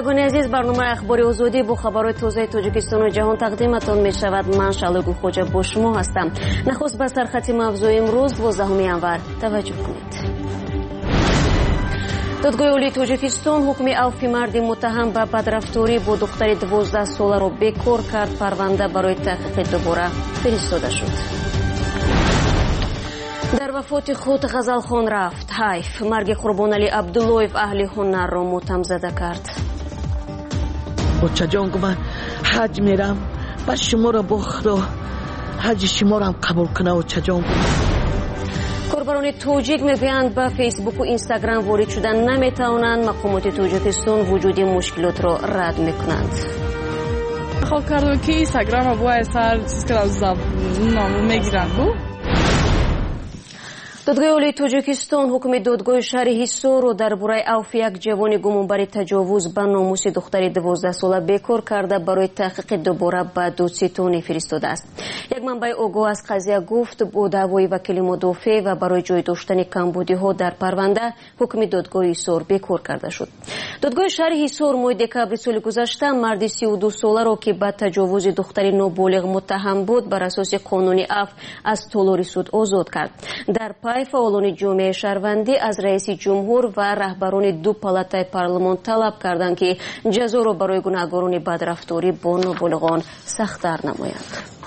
شنوندگان عزیز، برنامه اخبار آزادی با خبرهای تازه تاجیکستان و جهان تقدیمتان می شود. من شالوگو خوجا با شما هستم. نخست به سرخط موضوع امروز 12 январ توجه کنید. دادگاه عالی تاجیکستان حکم عفو مرد متهم به بدرفتاری با دختر 12 ساله را بکار کرد. پرونده برای تحقیق دوباره فرستاده شد. در وفات خود غزلخان رفت. حیف. مرگ قربانعلی عبداللویف اهل هنر را ماتم زده کرد. بچه جان من حج میرم، بس شما را با خدا حج شما را هم قبول کنه. بچه جان کاربران توجیک میگویند به فیسبوک و اینستاگرام وارد شدن نمیتوانند. مقامات توجیکستان وجود مشکلات را رد میکنند. خب کردم که اینستاگرام با سر چیز که از نامو میگیرند بود. دادگاه عالی تاجیکستان حکم دادگاه شهر حصار را درباره عفو یک جوان گمانبر تجاوز به ناموس دختر 12 ساله بکار کرده برای تحقیق دوباره به دادستان فرستاده است. یک منبع آگاه از قضیه گفت با دعوای وکیل مدافع و برای جای داشتن کمبودی ها در پرونده حکم دادگاه حصار بکار کرده شد. دادگاه شهر حصار ماه دکبر سال گذشته مرد 32 ساله را که به تجاوز دختر نابالغ متهم بود بر اساس قانون عفو از تالار سود آزاد کرد. در فعالان جامعه شهروندی از رئیس جمهور و رهبران دو پالاتای پارلمان طلب کردند که جزا را برای گناهکاران بدرفتاری با نابالغان سخت‌تر نمایند.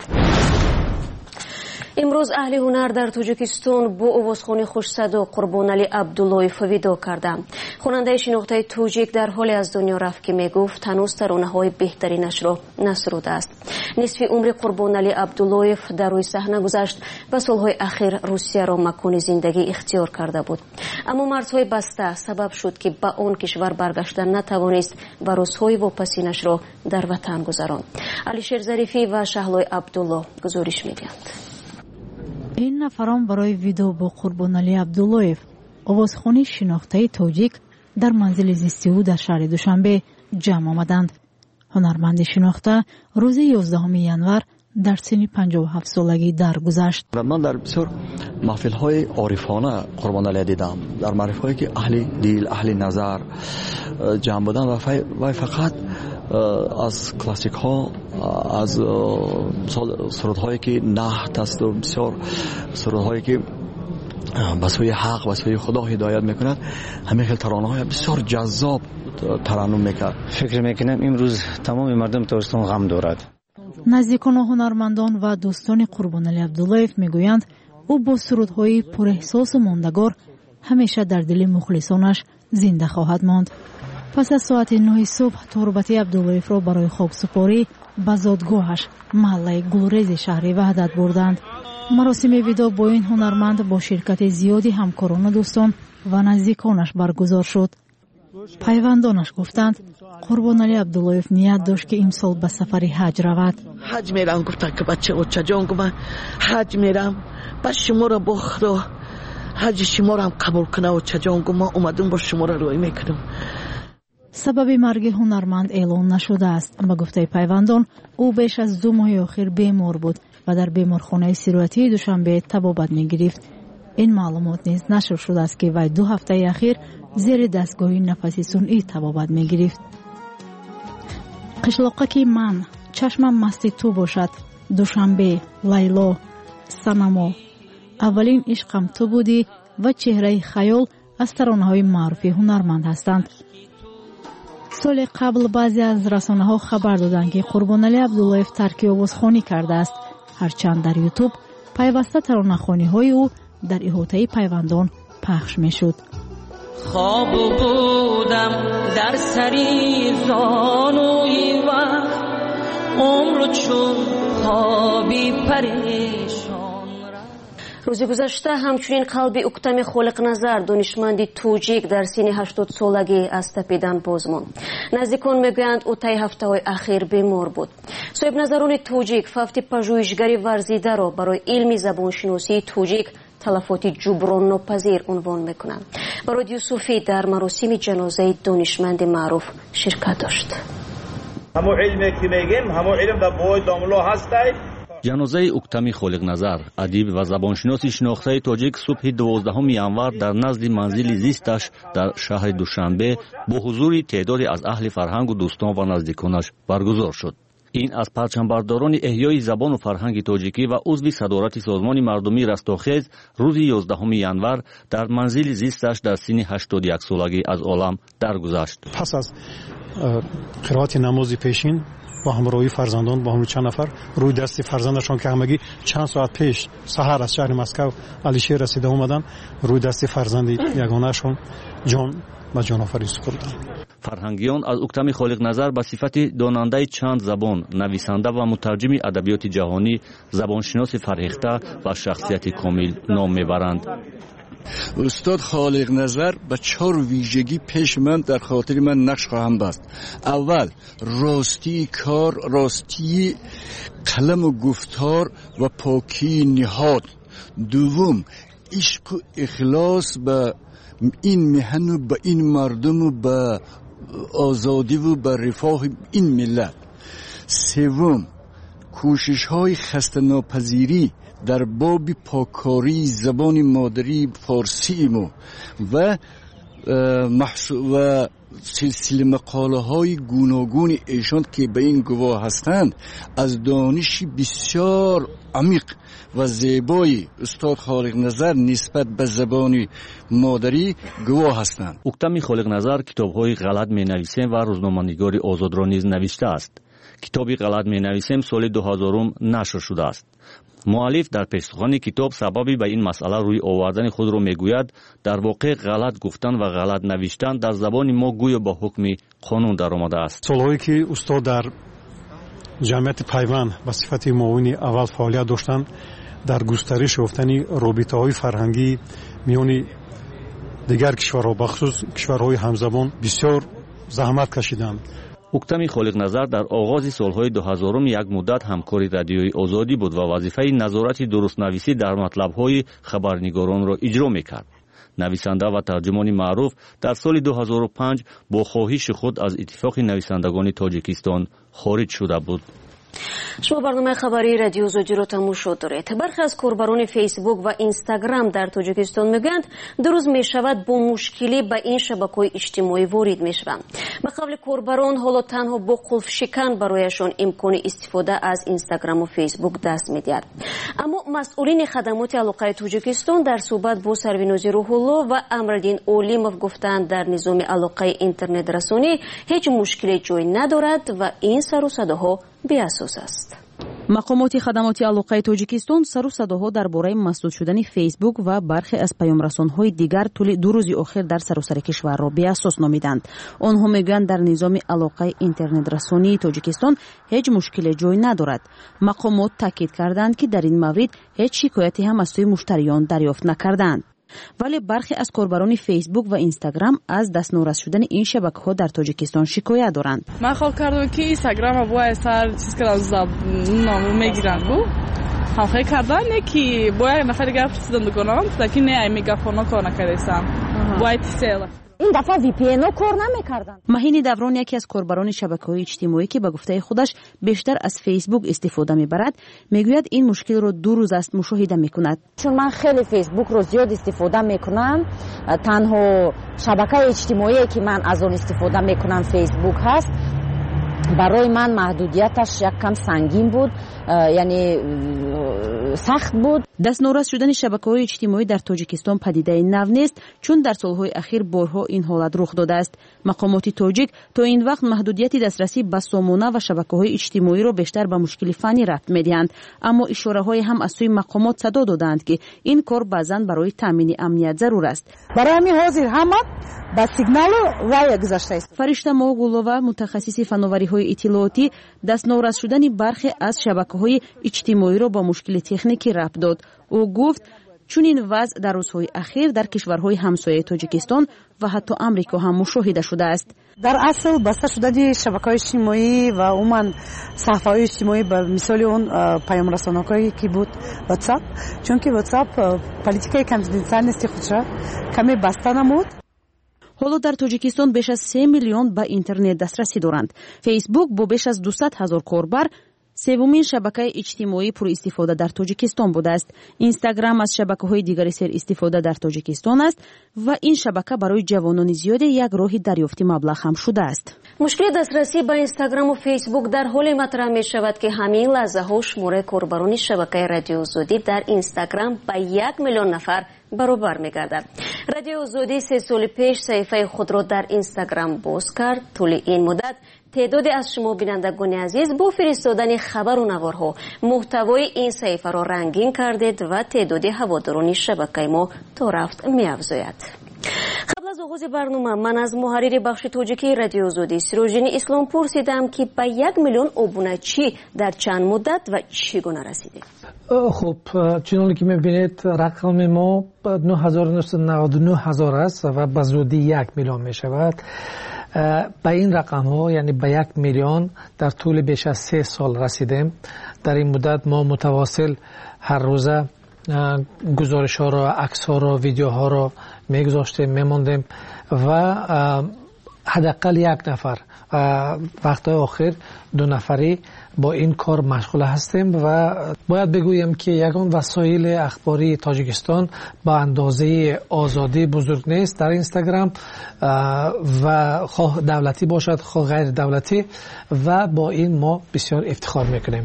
امروز اهل هنر در تاجیکستان با آوازخوان خوش صدا قربانعلی عبداللویف ویدو کردند. خواننده شناخته توجیک در حال از دنیا رفت که میگفت هنوز ترانه‌های بهترینش را نسروده است. نصف عمر قربانعلی عبداللویف در روی صحنه گذشت و سالهای اخیر روسیه را مکان زندگی اختیار کرده بود. اما مرزهای بسته سبب شد که به آن کشور برگشتن نتوانست و روزهای واپسینش را در وطن گذراند. علیشیر ظریفی و شهلای عبدالله گزارش می‌دهند. این نفران برای ویدو با قربانعلی عبداللویف آوازخوانی شناخته توجیک در منزل زیستی او در شهر دوشنبه جمع آمدند. هنرمند شناخته روز 11 январ در سن 57 سالگی درگذشت. من در بسیار محفل‌های عارفانه قربانعلی دیدم، در محفل‌هایی که اهل دل اهل نظر جمع بودند و فقط از کلاسیک ها، از سرودهایی که نحت است و بسیار سرودهایی که به سوی حق و سوی خدا هدایت میکند، همین خیلی ترانه‌های بسیار جذاب ترنم میکرد. فکر میکنم امروز تمام مردم تاجیکستان غم دارد. نزدیکان و هنرمندان و دوستان قربانعلی عبداللویف میگویند او با سرودهای پر احساس و ماندگار همیشه در دل مخلصانش زنده خواهد ماند. پس از ساعت 9 صبح تربت عبداللویف را برای خاک سپاری به زادگاهش محله گلریز شهر وحدت بردند. مراسم ویدا با این هنرمند با شرکت زیادی همکاران و دوستان و نزدیکانش برگزار شد. پیوندانش گفتند قربانعلی عبداللویف نیت داشت که امسال به سفر حج رود. حج میرم، گفتن که بچه جان من حج میرم، بس شما را با خدا حج شما را هم قبول کنه. بچه جان من اومدم با شما را روی میکنم. سبب مرگ هنرمند اعلام نشده است، اما گفته پیوندان او بیش از 2 ماه اخیر بیمار بود و در بیمارخانه سیروتی دوشنبه طبابت می‌گرفت. این معلومات نیز نشر شده است که وی 2 هفته اخیر زیر دستگاه نفسی صنعی طبابت می‌گرفت. قشلاقه که من چشمم مست تو باشد، دوشنبه، لیلا، سنما، اولین عشقم تو بودی و چهره خیال از ترانه‌های معروف هنرمند هستند. سال قبل بعضی از رسانه‌ها خبر دادند که قربانعلی عبداللویف ترک آوازخوانی کرده است، هرچند در یوتیوب پیوسته ترانه‌خوانی‌های او در احاطه پیوندان پخش می‌شد. خواب بودم در سری زانوی وقت، عمر چون خوابی پریشان. روز گذشته همچنین قلب اکتم خالق نظر دانشمند توجیک در سن 80 سالگی از تپیدن باز ماند. نزدیکان میگویند او طی هفته‌های اخیر بیمار بود. صاحب نظران توجیک فقط پژوهشگری ورزیده را برای علم زبانشناسی توجیک تلفات جبران ناپذیر عنوان میکنند. برای یوسفی در مراسم جنازه دانشمند معروف شرکت داشت. همون علمی که میگیم همون علم در بوی داملو هستی. ҷанозаи уктами холиқназар адиб ва забоншиноси шинохтаи тоҷик субҳи 12 январ дар назди манзили зисташ дар шаҳри душанбе бо ҳузури теъдоде аз аҳли фарҳангу дӯстон ва наздиконаш баргузор шуд. ин аз парчамбардорони эҳёи забону фарҳанги тоҷикӣ ва узви садорати созмони мардумии растохез рӯзи 11 январ дар манзили зисташ дар синни 81 солагӣ аз олам даргузашт. пас аз қироати намози пешин با همراهی فرزندان با همون چند نفر روی دست فرزندشان که همگی چند ساعت پیش سحر از شهر مسکو علیشیر رسیده اومدن روی دست فرزند یگانه‌شون جان و جان آفرین سپردند. فرهنگیان از اکتم خالق‌نظر به صفت داننده چند زبان، نویسنده و مترجم ادبیات جهانی، زبانشناس فرهیخته و شخصیت کامل نام میبرند. استاد خالق نظر به 4 ویژگی پیش من در خاطر من نقش خواهم بست. اول راستی کار، راستی قلم و گفتار و پاکی نهاد. دوم عشق و اخلاص به این مهن و به این مردم و به آزادی و به رفاه این ملت. سوم کوشش های خسته ناپذیری در باب پاکاری زبان مادری فارسی ما و سلسله مقاله های گوناگون ایشان که به این گواه هستند از دانش بسیار عمیق و زیبای استاد خالق نظر نسبت به زبان مادری گواه هستند. اکتم خالق نظر کتاب های غلط می نویسیم و روزنامه‌نگار آزاد را نیز نوشته است. کتابی غلط می نویسیم سال 2000 نشر شده است. مؤلف در پیش‌سخن کتاب سببی به این مسئله روی آوردن خود را میگوید در واقع غلط گفتن و غلط نوشتن در زبان ما گویا با حکم قانون در آمده است. سالهایی که استاد در جمعیت پیوند به صفت معاون اول فعالیت داشتند در گسترش یافتن رابطه‌های فرهنگی میان دیگر کشورها بخصوص کشورهای همزبان بسیار زحمت کشیدند. اکتم خالق نظر در آغاز سالهای 2000 یک مدت همکاری رادیوی آزادی بود و وظیفه نظارت درست نویسی در مطلب‌های خبرنگاران را اجرا می‌کرد. نویسنده و ترجمان معروف در سال 2005 با خواهش خود از اتفاق نویسندگان تاجیکستان خارج شده بود. شما برنامه خبری رادیو زوجی رو تماشا دارید. برخی از کاربران فیسبوک و اینستاگرام در تاجیکستان میگویند دو روز میشود با مشکلی به این شبکه‌های اجتماعی وارد میشوند. به قول کاربران حالا تنها با قلف شکن برایشان امکان استفاده از اینستاگرام و فیسبوک دست میدهد. اما مسئولین خدمات علاقه تاجیکستان در صحبت با سروینوزی روح‌الله و امرالدین اولیموف گفتند در نظام علاقه اینترنت رسانی هیچ مشکلی جای ندارد و این سر و صداها بی‌اساس است. مقامات خدمات علاقه تاجیکستان سر و صداها درباره مسدود شدن فیسبوک و برخی از پیام‌رسان‌های دیگر طول 2 روز اخیر در سراسر کشور را بی‌اساس نامیدند. آنها میگویند در نظام علاقه اینترنت رسانی تاجیکستان هیچ مشکل جای ندارد. مقامات تاکید کردند که در این مورد هیچ شکایتی هم از سوی مشتریان دریافت نکردند. ولی برخی از کاربران فیسبوک و اینستاگرام از دست نورس شدن این شبکه‌ها در تاجیکستان شکایت دارند. من خیال کردم که اینستاگرام باید سر چیز که از نامو میگیرن گو هم خیلی کردن که باید نفر دیگر پرسیدن بکنم که نه میگافون کار نکردم باید سیل این دفعه وی پی ان کار نمی‌کردن. مهین دوران یکی از کاربران شبکه‌های اجتماعی که به گفته خودش بیشتر از فیسبوک استفاده می‌برد میگوید این مشکل را 2 روز است مشاهده می‌کند. چون من خیلی فیسبوک رو زیاد استفاده می‌کنم، تنها شبکه اجتماعی که من از آن استفاده می‌کنم فیسبوک هست. برای من محدودیتش یک کم سنگین بود، یعنی سخت بود. دست نورس شدن شبکه‌های اجتماعی در تاجیکستان پدیده نو نیست، چون در سالهای اخیر بارها این حالت رخ داده است. مقامات تاجیک تا این وقت محدودیت دسترسی به سامانه و شبکه‌های اجتماعی را بیشتر به مشکل فنی ربط می‌دهند، اما اشاره‌های هم از سوی مقامات صدا دادند که این کار بعضاً برای تامین امنیت ضرور است. برای همین حاضر همه با سیگنال وای گذاشته است. فرشته ماغولова متخصص فناوری‌های اطلاعاتی دست نورس شدن برخی از شبکه‌های اجتماعی را با مشکل تکنیکی ربط داد. او گفت چون این وضع در روزهای اخیر در کشورهای همسایه تاجیکستان و حتی آمریکا هم مشاهده شده است. در اصل بسته شدن شبکه‌های اجتماعی و عموما صفحه‌های اجتماعی به مثال اون پیام‌رسان‌هایی که بود واتساپ، چون که واتساپ پلیتیکای کانفیدنسیالنسی خودش کمی بسته نمود. حالا در تاجیکستان بیش از 3 میلیون به اینترنت دسترسی دارند. فیسبوک با بیش از 200,000 کاربر سومین شبکه اجتماعی پر استفاده در تاجیکستان بوده است. اینستاگرام از شبکه‌های دیگری سر استفاده در تاجیکستان است و این شبکه برای جوانان زیاد یک راه دریافت مبلغ هم شده است. مشکل دسترسی به اینستاگرام و فیسبوک در حال مطرح می شود که همین لحظه ها شمار کاربران شبکه رادیو آزادی در اینستاگرام به 1 میلیون نفر برابر می گردد. رادیو آزادی 3 سال پیش صفحه خود را در اینستاگرام باز کرد. طول این مدت تعدادی از شما بینندگان عزیز با فرستادن خبر و نوارها محتوای این صفحه را رنگین کردید و تعدادی هواداران شبکه ما تا رفت می افزاید. قبل از آغاز برنامه من از محرر بخش تاجیکی رادیو آزادی سیروژین اسلام پرسیدم که به 1 میلیون ابونچی در چند مدت و چگونه رسیدیم. خب چنانکه که میبینید رقم ما 999000 است و به زودی 1 میلیون میشود. به این رقم ها یعنی به 1 میلیون در طول بیش از 3 سال رسیدیم. در این مدت ما متواصل هر روزه گزارش ها را، عکس ها را، ویدیو ها را میگذاشتیم، میماندیم و حداقل 1 نفر وقتهای آخر 2 نفری با این کار مشغول هستیم و باید بگویم که یگان وسایل اخباری تاجیکستان با اندازه آزادی بزرگ نیست در اینستاگرام و خواه دولتی باشد خواه غیر دولتی و با این ما بسیار افتخار میکنیم.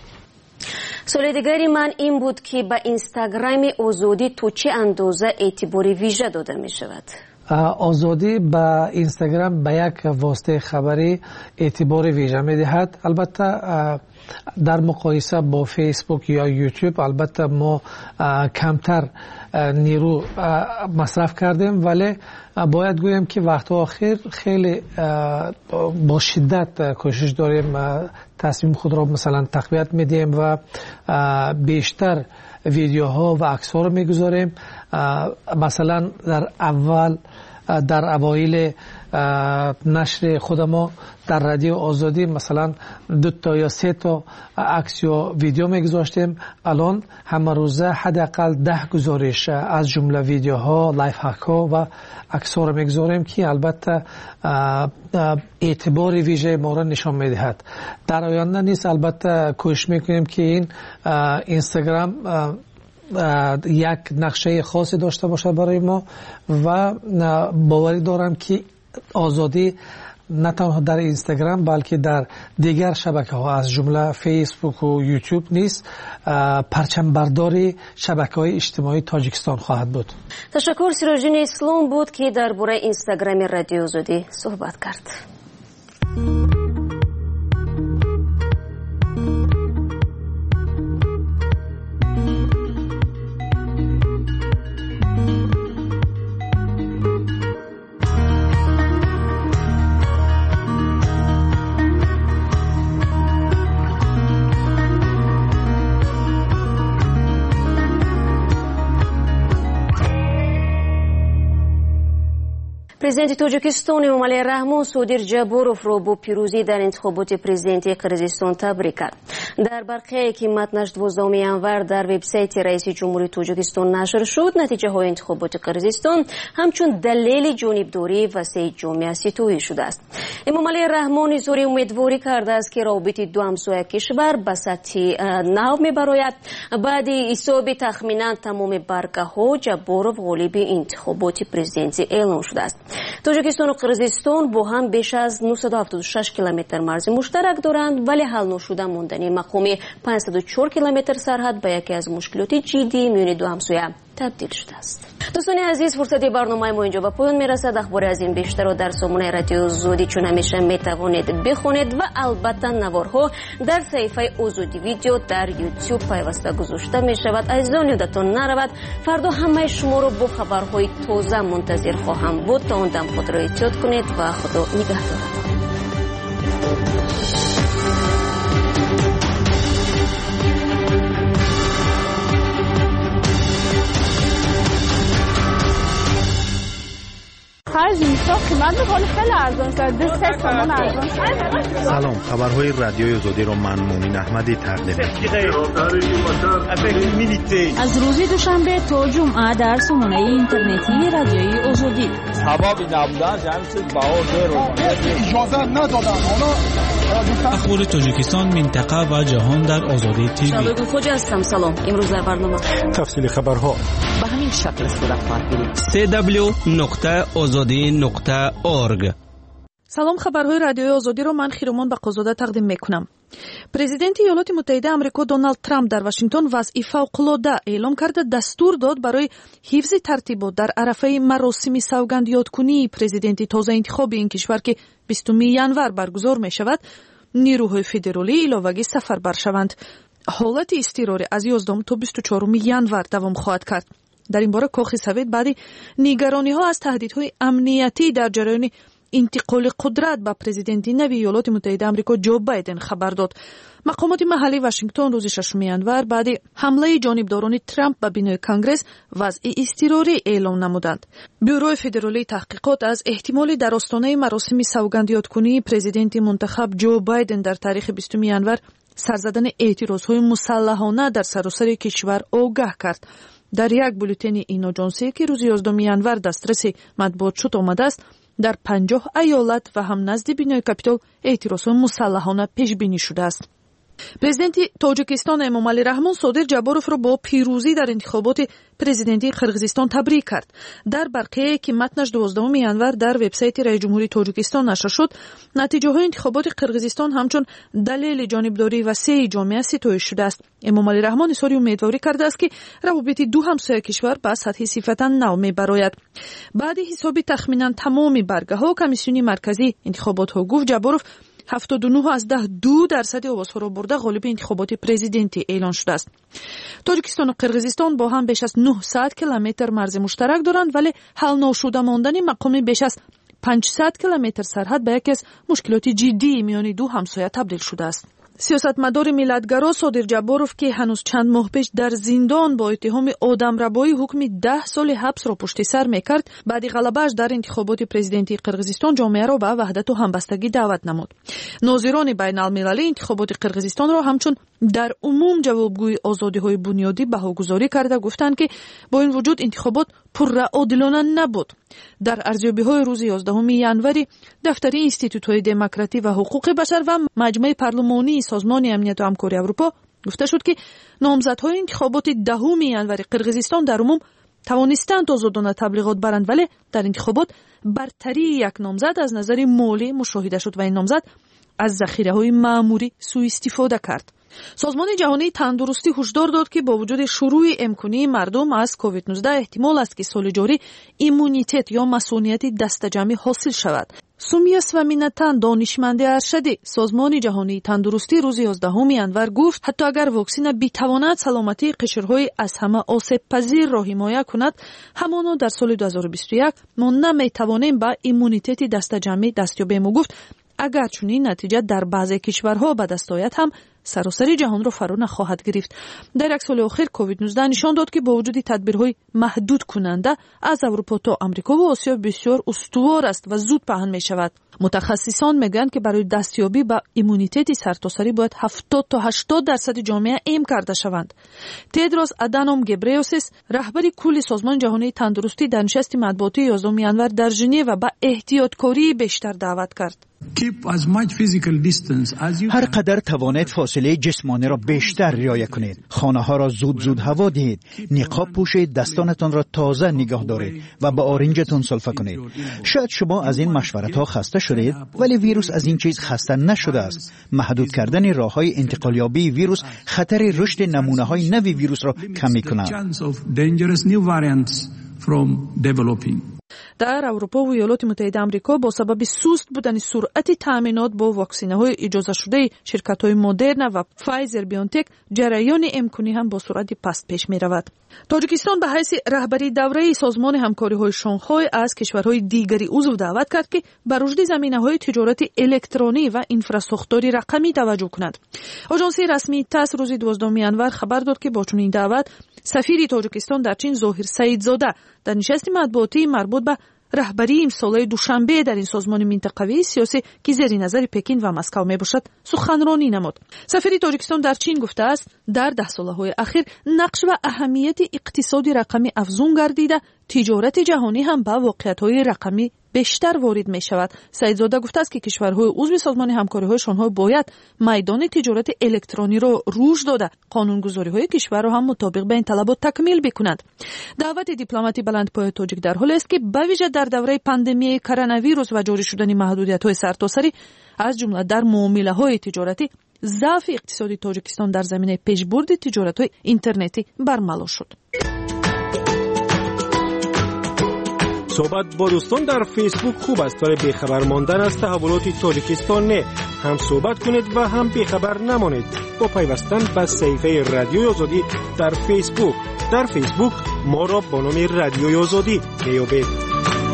سوال دیگری من این بود که به اینستاگرام آزادی تو چه اندازه اعتبار ویژه داده می شود؟ آزادی به اینستاگرام به یک واسطه خبری اعتبار ویژه می دهد. البته در مقایسه با فیسبوک یا یوتیوب البته ما کمتر نیرو مصرف کردیم، ولی باید گویم که وقت آخر خیلی با شدت کوشش داریم تصمیم خود را مثلا تقویت میدیم و بیشتر ویدیوها و عکس‌ها رو میگذاریم. مثلا در اوایل نشر خود ما در رادیو آزادی مثلا 2 تا یا 3 تا عکس یا ویدیو میگذاشتیم. الان همه روزه حداقل 10 گزارش از جمله ویدیوها، لایف هک ها و عکس‌ها رو میگذاریم که البته اعتبار ویژه ما را نشان میدهد. در آینده نیست البته کوشش میکنیم که این اینستاگرام یک نقشه خاصی داشته باشد برای ما و باوری دارم که آزادی نه تنها در اینستاگرام بلکه در دیگر شبکه ها از جمله فیسبوک و یوتیوب نیست پرچم برداری شبکه های اجتماعی تاجیکستان خواهد بود. تشکر. سیروژین اسلام بود که درباره اینستاگرام رادیو آزادی صحبت کرد. پرزیدنت تاجیکستان امامعلی رحمان صادر جابروف را با پیروزی در انتخابات پرزیدنتی قرقیزستان تبریک کرد. در برقیه که متنش 12 ینور در وبسایت رئیس جمهوری تاجیکستان نشر شد، نتیجه های انتخابات قرقیزستان همچون دلیل جانبداری وسیع جامعه ستوده شده است. امامعلی رحمان اظهار امیدواری کرده است که روابط دو همسایه کشور به سطح نو میبراید. بعد حساب تخمینا تمام برگه ها جابروف غالب انتخابات پرزیدنتی اعلام شده است. تاجیکستان و قرقیزستان با هم بیش از 976 کیلومتر مرز مشترک دارند، ولی حل نشده ماندنی مقام 504 کیلومتر سرحد به یکی از مشکلات جدی میان دو همسایه تبدیل شده است. دوستان عزیز، فرصت برنامه ما اینجا به پایان میرسد. اخبار از این بیشتر را در سامانه رادیو آزادی چون همیشه میتوانید بخونید و البته نوارها در صفحه آزادی ویدیو در یوتیوب پیوسته گذاشته می شود. عزیزان یادتان نرود فردا همه شما را با خبرهای تازه منتظر خواهم بود. تا اون دم خود را احتیاط کنید و خدا نگهدارتان. سلام، خبرهای رادیوی آزادی را من مومن احمدی تقدیم می‌کنم. از روز دوشنبه تا جمعه در سامانه اینترنتی رادیوی آزادی. سبب نبودن جمعیت باور رو اجازه ندادن. حالا اخبار تاجیکستان، منطقه و جهان در آزادی تیوی. شادو خوجا هستم. سلام. امروز در برنامه تفصیل خبرها به همین شکل صورت خواهد گرفت. www.azadi.org. سلام، خبرهای رادیوی آزادی رو من خیرومان بقازاده تقدیم میکنم. президенти ایالات متحده آمریکا دونالد ترامپ در واشنگتن وضعی فوق‌العاده اعلام کرده دستور داد برای حفظ ترتیبات در عرفه مراسم سوگندیادکنی پرزیدنتی تازه انتخابی این کشور که 20 ینور برگزار می شود نیروهای فدرالی ایلاوگی سفربر شوند. حالت اضطراری از 11 تا 24 ینور دوام خواهد کرد. در این باره کاخ سفید بعد نگرانی ها از تهدیدهای امنیتی در جریان انتقال قدرت به پرزیدنتی نوی ایالات متحده آمریکا جو بایدن خبر داد. مقامات محلی واشنگتن روز 6 ینور بعد حمله جانبداران ترامپ به بینای کنگره وضع اضطراری اعلام نمودند. بیوروی فدرالی تحقیقات از احتمال در آستانه مراسم سوگندیادکنی پرزیدنت منتخب جو بایدن در تاریخ 20 ینور سر زدن اعتراضهای مسلحانه در سراسر کشور آگاه کرد. در یک بولتن این آژانسی که روز 11 ینور دسترس مطبوعات شد آمده است، در 50 ایالت و هم نزد بینای کاپیتول اعتراضهای مسلحانه پیش بینی شده است. پرزیدنت تاجیکستان امامعلی رحمان صادق جباروف را با پیروزی در انتخابات پرزیدنتی قرقیزستان تبریک کرد. در برقیه که متنش 12 ینور در وبسایت رئیس جمهوری تاجیکستان نشر شد، نتیجه های انتخابات قرقیزستان همچون دلیل جانبداری وسیع جامعه ستایش شده است. امامعلی رحمان اظهار امیدواری کرده است که روابط دو همسایه کشور به سطح صفتا نو میبراید. بعد حساب تخمینا تمام برگه ها کمیسیون مرکزی انتخابات ها گفت جباروف 79.2% آوازها را برده غالب انتخابات پرزیدنتی اعلان شده است. تاجیکستان و قرقیزستان با هم بیش از 900 کیلومتر مرز مشترک دارند، ولی حل نشده ماندن مقام بیش از 500 کیلومتر سرحد به یکی از مشکلات جدی میان دو همسایه تبدیل شده است. سیاستمدار ملتگرا صادق جباروف که هنوز چند ماه پیش در زندان با اتهام آدمربایی حکم 10 سال حبس را پشت سر میکرد، بعد غلبه‌اش در انتخابات پرزیدنتی قرقیزستان جامعه را به وحدت و همبستگی دعوت نمود. ناظران بین المللی انتخابات قرقیزستان را همچون در عموم جوابگوی آزادی‌های بنیادی بهاگذاری کرده گفتند که با این وجود انتخابات پرعادلانه نبود. در ارزیابی‌های روز 11 ینوری دفتر اینستیتوت‌های دموکراسی و حقوق بشر و مجمع پارلمانی سازمان امنیت و همکاری اروپا گفته شد که نامزدهای انتخابات 10 ینوری قرقیزستان در عموم توانستند آزادانه تبلیغات برند، ولی در انتخابات برتری یک نامزد از نظر مالی مشاهده شد و این نامزد از ذخیره‌های مأموری سوء استفاده کرد. سازمان جهانی تندرستی هشدار داد که با وجود شروع امکانی مردم از کووید 19 احتمال است که سال جاری ایمونیتت یا مسئولیت دستجمعی حاصل شود. سومیا سوامیناتان دانشمند ارشد سازمان جهانی تندرستی روز 11 ینور گفت حتی اگر واکسن بتواند سلامتی قشرهای از همه آسیب پذیر را حمایت کند، همانا در سال 2021 ما نمیتوانیم به ایمونیتت دستجمعی دست یابیم. و گفت اگر چنین نتیجه در بعضی کشورها به دست آید هم سراسر جهان را فرا نخواهد گرفت. در یک سال اخیر کووید 19 نشان داد که با وجود تدبیرهای محدود کننده از اروپا تا آمریکا و آسیا بسیار استوار است و زود پهن می شود. متخصصان میگویند که برای دستیابی به ایمونیتت سرتاسری باید 70 تا 80% جامعه ایم کرده شوند. تدروس ادانوم گبریوسیس رهبر کل سازمان جهانی تندرستی در نشست مطبوعاتی 11 ینور در ژنو به احتیاطکاری بیشتر دعوت کرد. هر قدر توانید فاصله جسمانی را بیشتر رعایت کنید. خانه ها را زود هوا دهید. نقاب پوشید، دستانتان را تازه نگاه دارید و با آرنجتان سلفه کنید. شاید شما از این مشورت ها خسته شدید، ولی ویروس از این چیز خسته نشده است. محدود کردن راه‌های انتقالیابی ویروس خطر رشد نمونه‌های نوی ویروس را کم می‌کند. در اروپا و ایالات متحده آمریکا با سبب سست بودن سرعت تامینات با واکسین‌های اجازه شده شرکت‌های مدرن و فایزر بیونتک، جریان امکانی هم با سرعت پست پیش می‌رود. تاجیکستان به حیث رهبری دوره سازمان همکاری‌های شانگهای از کشورهای دیگری عضو دعوت کرد که بر رشد زمینه‌های تجارت الکترونی و اینفراستراکچور رقمی توجه کند. آژانس رسمی تاس روز 12 ینور خبر داد که با چنین دعوت سفیر تاجیکستان در چین ظاهر سعیدزاده در نشست مطبوعاتی مربوط به رهبری امسال دوشنبه در این سازمان منطقوی سیاسی که زیر نظر پکین و مسکو می باشد سخنرانی نمود. سفیر تاجیکستان در چین گفته است در 10 سالهای اخیر نقش و اهمیت اقتصاد رقمی افزون گردیده، تجارت جهانی هم به واقعیت‌های رقمی بیشتر وارد می شود. سعیدزاده گفته است که کشورهای عضو سازمان همکاری‌های شانگهای باید میدان تجارت الکترونی را رشد داده قانونگذاری‌های کشور را هم مطابق به این طلبات تکمیل بکنند. دعوت دیپلماتی بلندپایه تاجیک در حالی است که به ویژه در دوره پاندمی کرونا ویروس و جاری شدن محدودیت‌های سرتاسری از جمله در معامله‌های تجارتی ضعف اقتصادی تاجیکستان در زمینه پیشبرد تجارت‌های اینترنتی برملا شد. صحبت با دوستان در فیسبوک خوب است ولی بیخبر ماندن از تحولات تاجیکستان نه. هم صحبت کنید و هم بیخبر نمانید با پیوستن به صفحه رادیوی آزادی در فیسبوک. در فیسبوک ما را با نام رادیوی آزادی بیابید.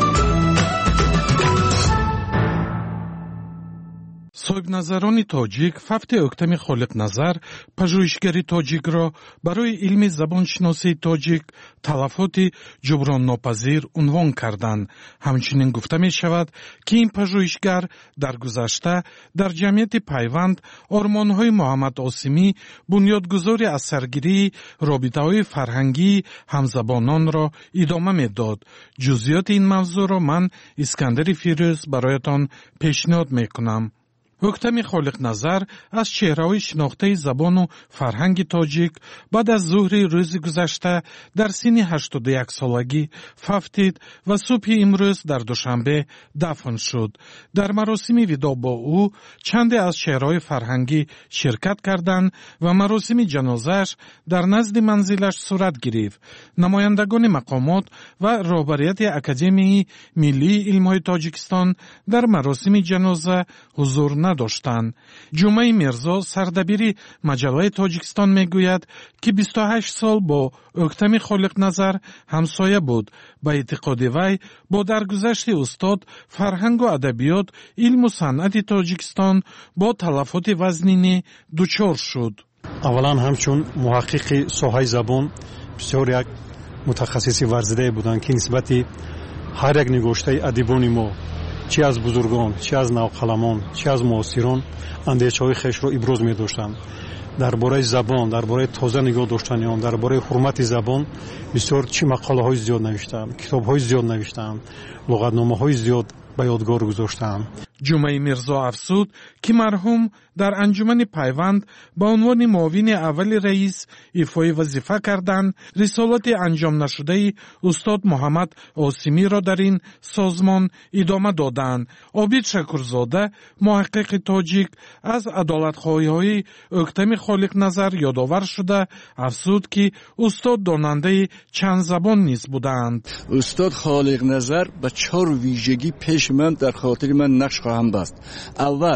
صاحبنظران تاجیک ففت اکتم خالق نظر پژوهشگری تاجیک را برای علم زبانشناسی تاجیک تلفات جبران ناپذیر عنوان کردند. همچنین گفته می شود که این پژوهشگر در گذشته در جمعیت پیوند آرمان‌های محمد عاصمی بنیادگذار اثرگیری رابطه‌های فرهنگی همزبانان را ادامه می‌داد. جزئیات این موضوع را من اسکندر فیروز برایتان پیشنهاد می‌کنم. اکتم خالق نظر از چهره‌های شناخته زبان و فرهنگ تاجیک بعد از ظهر روز گذشته در سن 81 سالگی ففتید و صبح امروز در دوشنبه دفن شد. در مراسم وداع با او چند از چهره‌های فرهنگی شرکت کردند و مراسم جنازه‌اش در نزد منزلش صورت گرفت. نمایندگان مقامات و رهبریت اکادمی ملی علم‌های تاجیکستان در مراسم جنازه حضور نداشتند. جمعه میرزا سردبیر مجله تاجیکستان میگوید که 28 سال با اکتم خالق نظر همسایه بود. به اعتقاد وی با درگذشت استاد فرهنگ و ادبیات علم و صنعت تاجیکستان با تلفات وزنینی دچار شد. اولا همچون محقق ساحه زبان بسیار یک متخصصی ورزیده بودند که نسبت هر یک نگاشته ادیبان ما چی از بزرگان، چی از نوقلمان، چی از معاصران اندیشه‌های خویش را ابراز می‌داشتند. درباره زبان، درباره تازه نگاه داشتن آن، درباره حرمت زبان بسیار چی مقاله‌های زیاد نوشتند، کتاب‌های زیاد نوشتند، لغتنامه‌های زیاد به یادگار گذاشتند. جمعه میرزا افزود که مرحوم در انجمن پیوند با عنوان معاون اول رئیس ایفای وظیفه کردند. رسالت انجام نشده استاد محمد عاصمی را در این سازمان ادامه دادند. عابد شکرزاده محقق تاجیک از عدالت‌خواهی‌های اکتم خالق نظر یادآور شده افزود که استاد داننده چند زبان نیز بودند. استاد خالق نظر به 4 ویژگی پیش من در خاطر من نقش خواهم بست. اول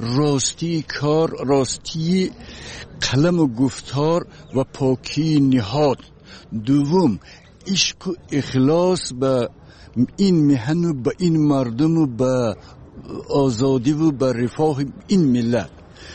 راستی کار، راستی قلم و گفتار و پاکی نهاد. دوم عشق و اخلاص به این مهن و به این مردم و به آزادی و به رفاه این ملت.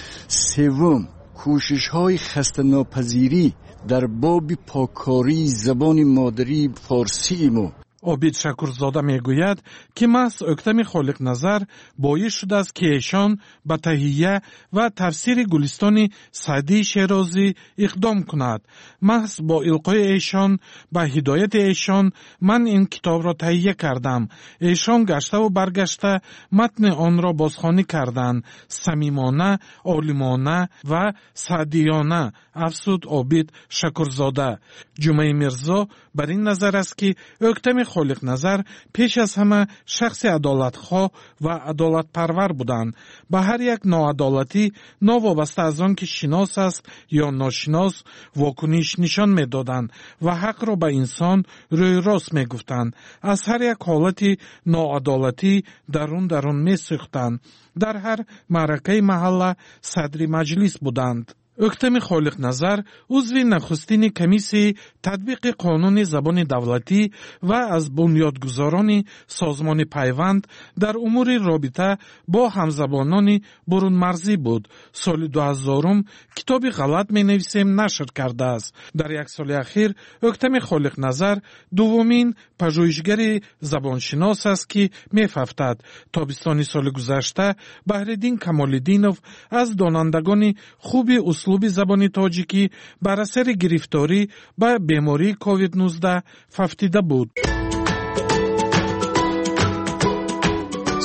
سوم کوشش های خسته ناپذیری در باب پاکاری زبان مادری فارسی ما. عابد شکرزاده میگوید که محض اکتم خالق نظر باعث شده است که ایشان به تهیه و تفسیر گلستان سعدی شیرازی اقدام کند. محض با القای ایشان به هدایت ایشان من این کتاب را تهیه کردم. ایشان گشته و برگشته متن آن را بازخوانی کردند. صمیمانه، عالمانه و سعدیانه، افزود عابد شکرزاده. جمعه میرزا بر این نظر است که اکتم خالق نظر پیش از همه شخص عدالتخواه و عدالت پرور بودند. به هر یک ناعدالتی ناوابسته از آن که شناس است یا ناشناس واکنش نشان میدادند و حق را به انسان روی راست میگفتند. از هر یک حالت ناعدالتی درون میسوختند. در هر معرکه محله صدر مجلس بودند. اکتم خالق نظر عضو نخستین کمیسیون تطبیق قانون زبان دولتی و از بنیادگذاران سازمان پیوند در امور رابطه با همزبانان برون مرزی بود. سال 2000 کتاب غلط می نویسیم نشر کرده است. در یک سال اخیر اکتم خالق نظر دومین پژوهشگر زبانشناس است که می ففتد. تابستان سال گذشته بهرالدین کمال‌الدینov از دانندگان خوب اسلوب زبان تاجیکی بر اثر گرفتاری به بیماری کووید 19 ففتیده بود.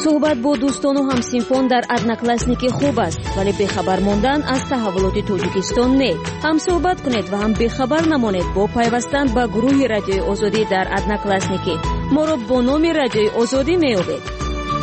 صحبت با دوستان و همسینفان در ادناکلاسنیکی خوب است، ولی بخبر ماندن از تحولات تاجیکستان نه. هم صحبت کنید و هم بخبر نمانید با پیوستن به گروه رادیوی آزادی در ادناکلاسنیکی. ما را با نام رادیوی آزادی می‌یابید.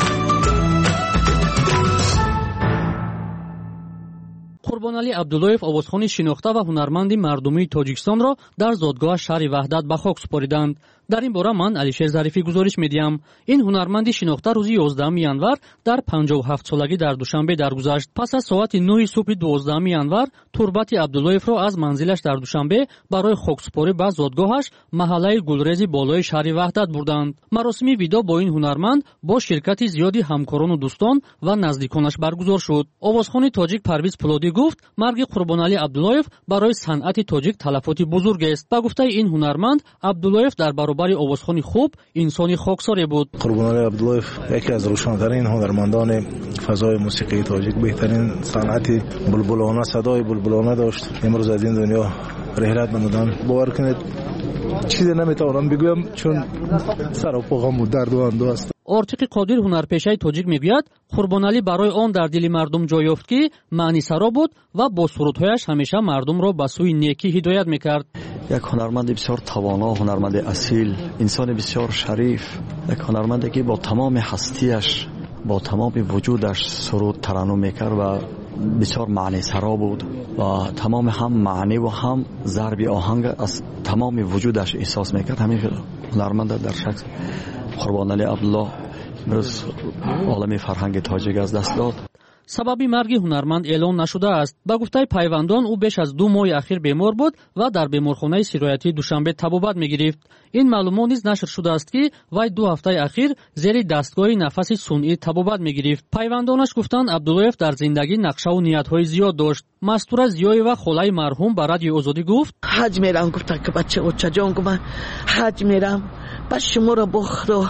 قربانعلی عبداللهیف آوازخوانی شناخته و هنرمندی مردمی تاجیکستان را در زادگاه شهر وحدت به خاک سپاریدند. در این باره من علیشیر ظریفی گزارش میدیم. این هنرمندی شناخته روز 11 ینور در 57 سالگی در دوشنبه درگذشت. پس از ساعت 9 صبح 12 ینور تربت عبداللهیف را از منزلش در دوشنبه برای خاکسپاری به زادگاهش محله گلرزی بالای شهر وحدت بردند. مراسم ویدا با این هنرمند با شرکت زیادی همکاران و دوستان و نزدیکانش برگزار شد. آوازخوان تاجیک پرویز پولادی گفت مرگ قربانعلی عبداللهیف برای صنعت تاجیک تلفاتی بزرگ است. با گفته این هنرمند عبداللهیف در برابر آوازخوانی خوب انسانی خاکساری بود. قربانعلی عبداللهیف یکی از روشن‌ترین هنرمندان فضای موسیقی تاجیک، بهترین صنعت بلبلانه، صدای بلبلانه داشت. امروز از این دنیا رحلت نمودن. باور کنید چیزی نمیتونم بگویم چون سر و پاغم و درد و اندو است. آرتیق قادر هنرپیشه تاجیک میگوید قربانعلی برای آن در دل مردم جای یافت که معنی سرا بود و با سرودهایش همیشه مردم را به سوی نیکی هدایت میکرد. یک هنرمند بسیار توانا، هنرمند اصیل، انسان بسیار شریف، یک هنرمندی که با تمام هستیش، با تمام وجودش سرود ترنم میکرد و بسیار معنی سرا بود و تمام هم معنی و هم ضرب آهنگ از تمام وجودش احساس میکرد. همین هنرمند در شخص قربانعلی عبدالله امروز عالم فرهنگ تاجیک از دست داد. سبب مرگ هنرمند اعلام نشده است. با گفته پیوندان او بیش از 2 ماه اخیر بیمار بود و در بیمارخانه سرایتی دوشنبه طبابت میگرفت. این معلومات نیز نشر شده است که وی 2 هفته اخیر زیر دستگاه نفس صنعی طبابت میگرفت. پیوندانش گفتند عبداللهیف در زندگی نقشه و نیت‌های زیاد داشت. مستوره زیایی و خالای مرحوم به رادیو آزادی گفت حج میرم، گفتن که بچه اوچا جان من حج میرم، بس شما را با خدا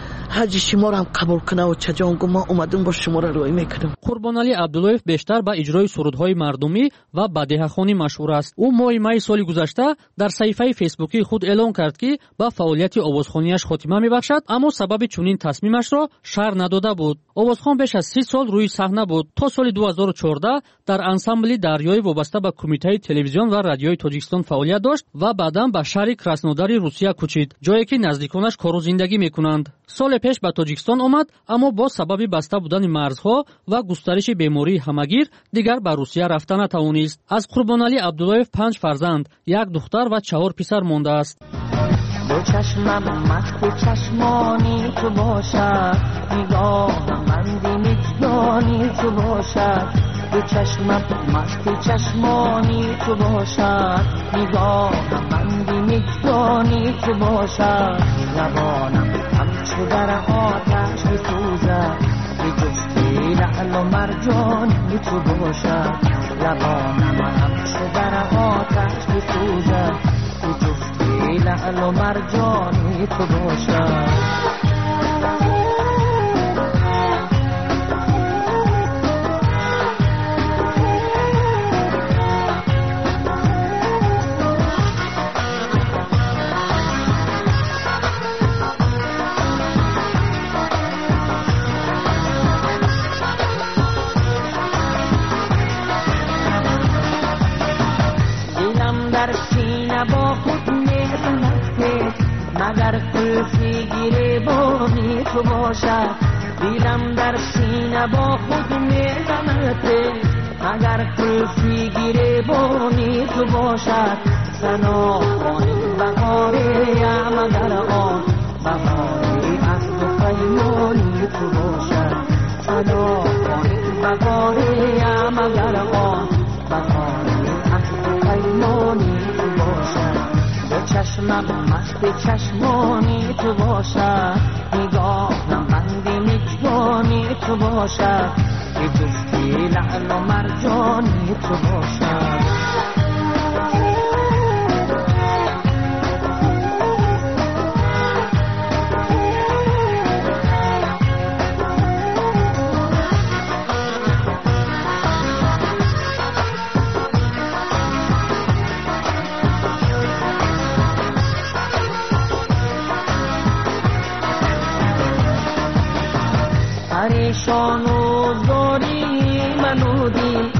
حج شما را هم قبول کنه و چجانگو ما اومدیم با شما را روی میکنیم. قربانعلی عبداللهیف بیشتر به اجرای سرودهای مردمی و بدیهخوانی مشهور است. او ماه می سال گذشته در صفحه فیسبوکی خود اعلام کرد که با فعالیت آوازخوانیش خاتمه میبخشد، اما سبب چنین تصمیمش را شرح نداده بود. آوازخوان بیش از 30 سال روی صحنه بود. تا سال 2014 در انسامبل دریایی وابسته به کمیته تلویزیون و رادیوی تاجیکستان فعالیت داشت و بعدا به شهر کراسنوداری روسیه کوچید، جایی که نزدیکانش کار و زندگی میکنند. سال پیش به تاجیکستان آمد، اما با سبب بسته بودن مرزها و گسترش بیماری همگیر دیگر به روسیه رفتن نتوانست. از قربانعلی عبداللهیف 5 فرزند، 1 دختر و 4 پسر مانده است. دو چشمم مست چشمانی تو باشد، نگاه من میجانی تو باشد. دو چشمم مست چشمانی تو باشد، نگاه من میجانی تو باشد. لبانم همچو در آتش میسوزد، به جفتی لعل و مرجانی تو باشد. لبانم همچو در آتش میسوزد، به جفتی لعل و مرجانی تو باشد. با خود میزند مگر قلفی گریبانی تو باشد. دیلم در سینه با خود میزند مگر قلفی گریبانی تو باشد. سنا آن بهاری مگر آن بهاری از تو پیمانی تو باشد. سنا آن بهاری مگر آن بهاری از تو پیمانی تو باشد. دو چشمم مست چشمانی تو باشد، نگاهم بند مجگانی تو باشد. که جفتی لعل و مرجانی تو باشد. نشان و زاری منو دید.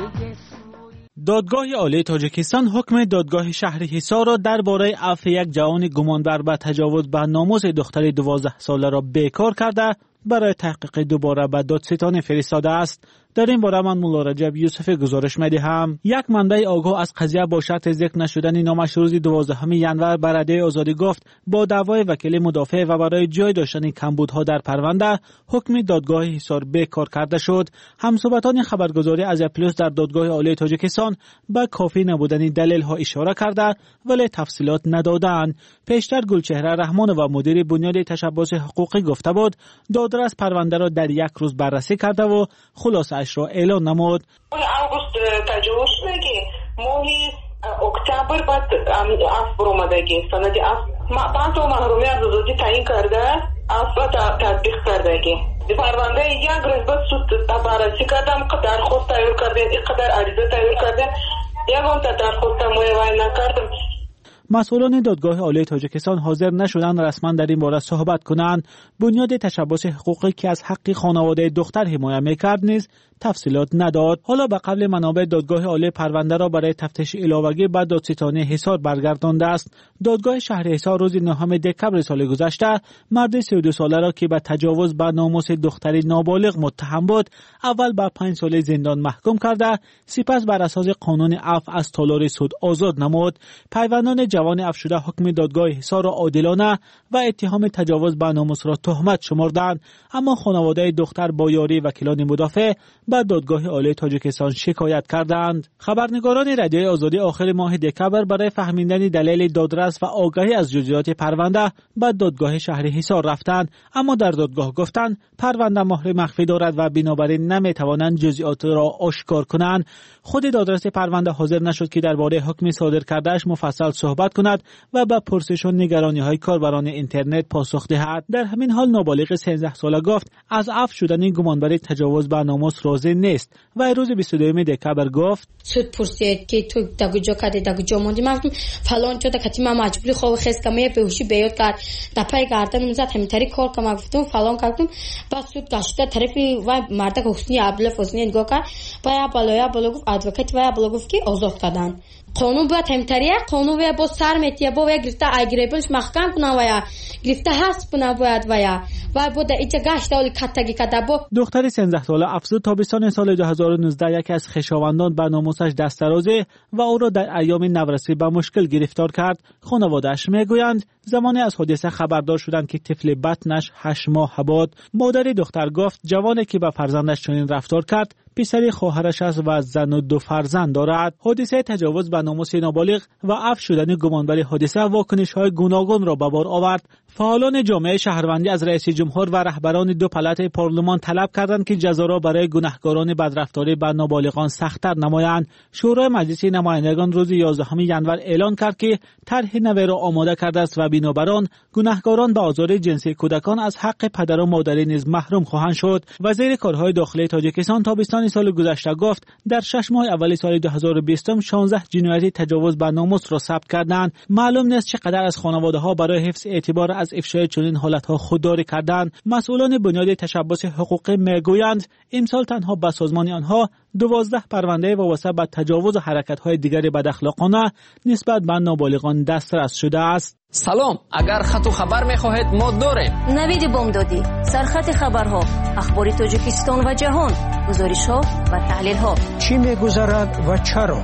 دادگاه عالی تاجیکستان حکم دادگاه شهر حصار را درباره عفو یک جوان گمانبر به تجاوز به ناموس دختر 12 ساله را بیکار کرده برای تحقیق دوباره به دادستان فرستاده است. در این باره من مولا رجب یوسف گزارش می‌دهم. یک منبع آگاه از قضیه با شرط ذکر نشدن نامش روز 12 ینور به رادیو آزادی گفت با دعوای وکیل مدافع و برای جای داشتن کمبودها در پرونده حکم دادگاه حصار بیکار کرده شد. همصحبتان خبرگزاری از پلوس در دادگاه عالی تاجیکستان به کافی نبودن دلیل‌ها اشاره کرده ولی تفصیلات ندادند. پیشتر گلچهره رحمان و مدیر بنیاد تشبث حقوقی گفته بود دادرس پرونده را در یک روز بررسی کرده و خلاصه را اعلان نمود. август تجاوز شدگی ماهی اکتبر بعد اف برآمدگی سند اف بعد محرومی از آزادی تعیین کرده اف تطبیق کردگی پرونده یک روز بعد سود بررسی کردم درخواست تایید کردن اینقدر عریضه تایید کردن یگان درخواست معاینه نکردم. مسئولان دادگاه عالی تاجیکستان حاضر نشدند رسما در این باره صحبت کنند. بنیاد تشبث حقوقی که از حق خانواده دختر حمایت می‌کرد نیز تفصیلات نداد. حالا به قبل منابع دادگاه عالی پرونده را برای تفتیش علاوگی به دادستانی حصار برگردانده است. دادگاه شهر حصار روز 9 دکبر سال گذشته مرد 32 ساله را که به تجاوز به ناموس دختری نابالغ متهم بود اول به 5 سال زندان محکوم کرده سپس بر اساس قانون عفو از تالار سود آزاد نمود. پیوندان جوان عفو شده حکم دادگاه حصار را عادلانه و اتهام تجاوز به ناموس را تهمت شمردند، اما خانواده دختر با یاری وکیلان مدافع به دادگاه عالی تاجیکستان شکایت کردند. خبرنگاران رادیوی آزادی آخر ماه دکبر برای فهمیدن دلیل دادرس و آگاهی از جزئیات پرونده به دادگاه شهر حصار رفتند، اما در دادگاه گفتند پرونده مهر مخفی دارد و بنابراین نمیتوانند جزئیات را آشکار کنند. خود دادرس پرونده حاضر نشد که درباره حکم صادر کردهش مفصل صحبت کند و به پرسش و نگرانی‌های کاربران اینترنت پاسخ دهد. در همین حال نابالغ 13 ساله گفت از عفو شدن گمانبر تجاوز به ناموس راضی نیست و روز 22 دکبر گفت سود پرسید که تو دگوجا کردی دگوجا موندی من فلان چه دکتی من مجبوری خواب خست که من بهوشی بیاد کرد دپای گردن میزد همینطوری کار که من گفتم فلان کردم بعد سود گشته طرفی و مرد حسنی عبدالله حسنی نگاه کرد و بالا گفت ادوکات و بالا گفت که آزاد کردن. قانون باید همینطوریه، قانون باید با سر میتیه باید گرفته اگریبلش محکم کنه و گرفته حذف کنه باید و بود اینجا گشت اولی کتگی کده با. دختر 13 ساله افزود تابستان سال 2019 یکی از خویشاوندان به ناموسش دست درازه و او را در ایام نورسی به مشکل گرفتار کرد. خانواده‌اش میگویند زمانی از حادثه خبردار شدند که طفل بطنش 8 ماه بود. مادر دختر گفت جوانی که به فرزندش چنین رفتار کرد پسری خواهرش است و زن و 2 فرزند دارد. حادثه تجاوز به ناموس نابالغ و عفو شدن گمانبر حادثه واکنش‌های گوناگون را به بار آورد. فعالان جامعه شهروندی از رئیس جمهور و رهبران 2 پلات پارلمان طلب کردند که جزا را برای گناهکاران بدرفتاری به نابالغان سخت‌تر نمایند. شورای مجلس نمایندگان روز 11 ینور اعلان کرد که طرح نوی را آماده کرده است و بنابر آن گناهکاران به آزار جنسی کودکان از حق پدر و مادری نیز محروم خواهند شد. وزیر کارهای داخلی تاجیکستان تابستان سال گذشته گفت در 6 ماه اول سال 2020 16 جنایت تجاوز به ناموس را ثبت کردند. معلوم نیست چقدر از خانواده‌ها برای حفظ اعتبار از افشای چنین حالت‌ها خودداری کردند. مسئولان بنیاد تشبث حقوقی میگویند امسال تنها به سازمان آنها 12 پرونده وابسته به تجاوز و حرکت‌های دیگر بداخلاقانه نسبت به نابالغان دسترس شده است. سلام، اگر خط و خبر می‌خواهید ما داریم. نوید بامدادی، سرخط خبرها، اخبار تاجیکستان و جهان، گزارش‌ها و تحلیل‌ها. چی می‌گذرد و چرا؟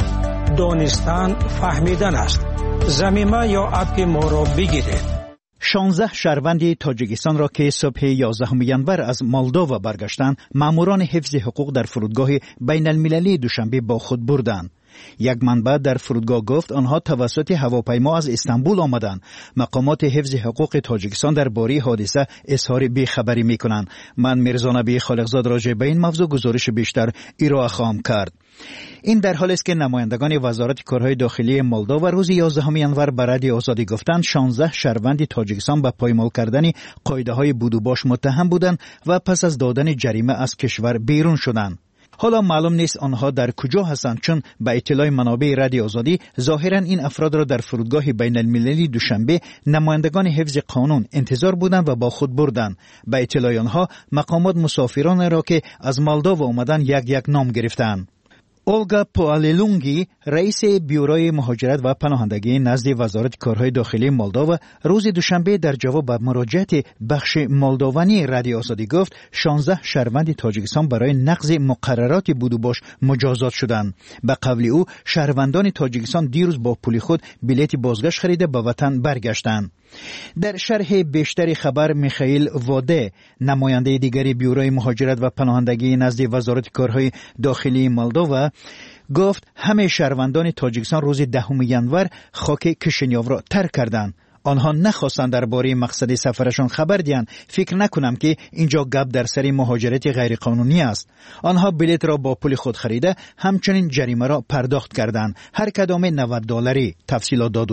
دانستن فهمیدن است. ضمیمه یا اپ ما را بگیرید. 16 شهروند تاجیکستان را که صبح 11 ینور از مولدووا برگشتند، ماموران حفظ حقوق در فرودگاه بین المللی دوشنبه با خود بردند. یک منبع در فرودگاه گفت آنها توسط هواپیما از استانبول آمدند. مقامات حفظ حقوق تاجیکستان درباره حادثه اظهار بیخبری می‌کنند. من میرزا نبی خالقزاد راجع به این موضوع گزارش بیشتر ارائه خواهم کرد. این در حالی است که نمایندگان وزارت کارهای داخلی مولدووا روز 11 ینور به رادیو آزادی گفتند 16 شهروند تاجیکستان به پایمال کردن قاعده‌های بود و باش متهم بودند و پس از دادن جریمه از کشور بیرون شدند. حالا معلوم نیست آنها در کجا هستند، چون به اطلاع منابع رادیو آزادی ظاهرا این افراد را در فرودگاه بین المللی دوشنبه نمایندگان حفظ قانون انتظار بودند و با خود بردند. به اطلاع آنها مقامات مسافران را که از مالداوا آمدند یک نام گرفتند. اولگا پواللونگی رئیس بیوروی مهاجرت و پناهندگی نزد وزارت کارهای داخلی مولداوا روز دوشنبه در جواب به مراجعت بخش مولداوی رادیو آزادی گفت 16 شهروند تاجیکستان برای نقض مقررات بود و باش مجازات شدند. به قول او شهروندان تاجیکستان دیروز با پول خود بلیط بازگشت خریده به وطن برگشتند. در شرح بیشتر خبر میخائیل واده نماینده دیگری بیوروی مهاجرت و پناهندگی نزد وزارت کارهای داخلی مولداوا گفت همه شهروندان تاجیکستان روز 10 ژانویه خاک کشینیوف را ترک کردند. آنها نخواستند درباره مقصد سفرشان خبر دهند. فکر نکنم که اینجا گپ در سر مهاجرت غیرقانونی است. آنها بلیط را با پول خود خریده همچنین جریمه را پرداخت کردند. هر کدام $90 تفصیلات داد.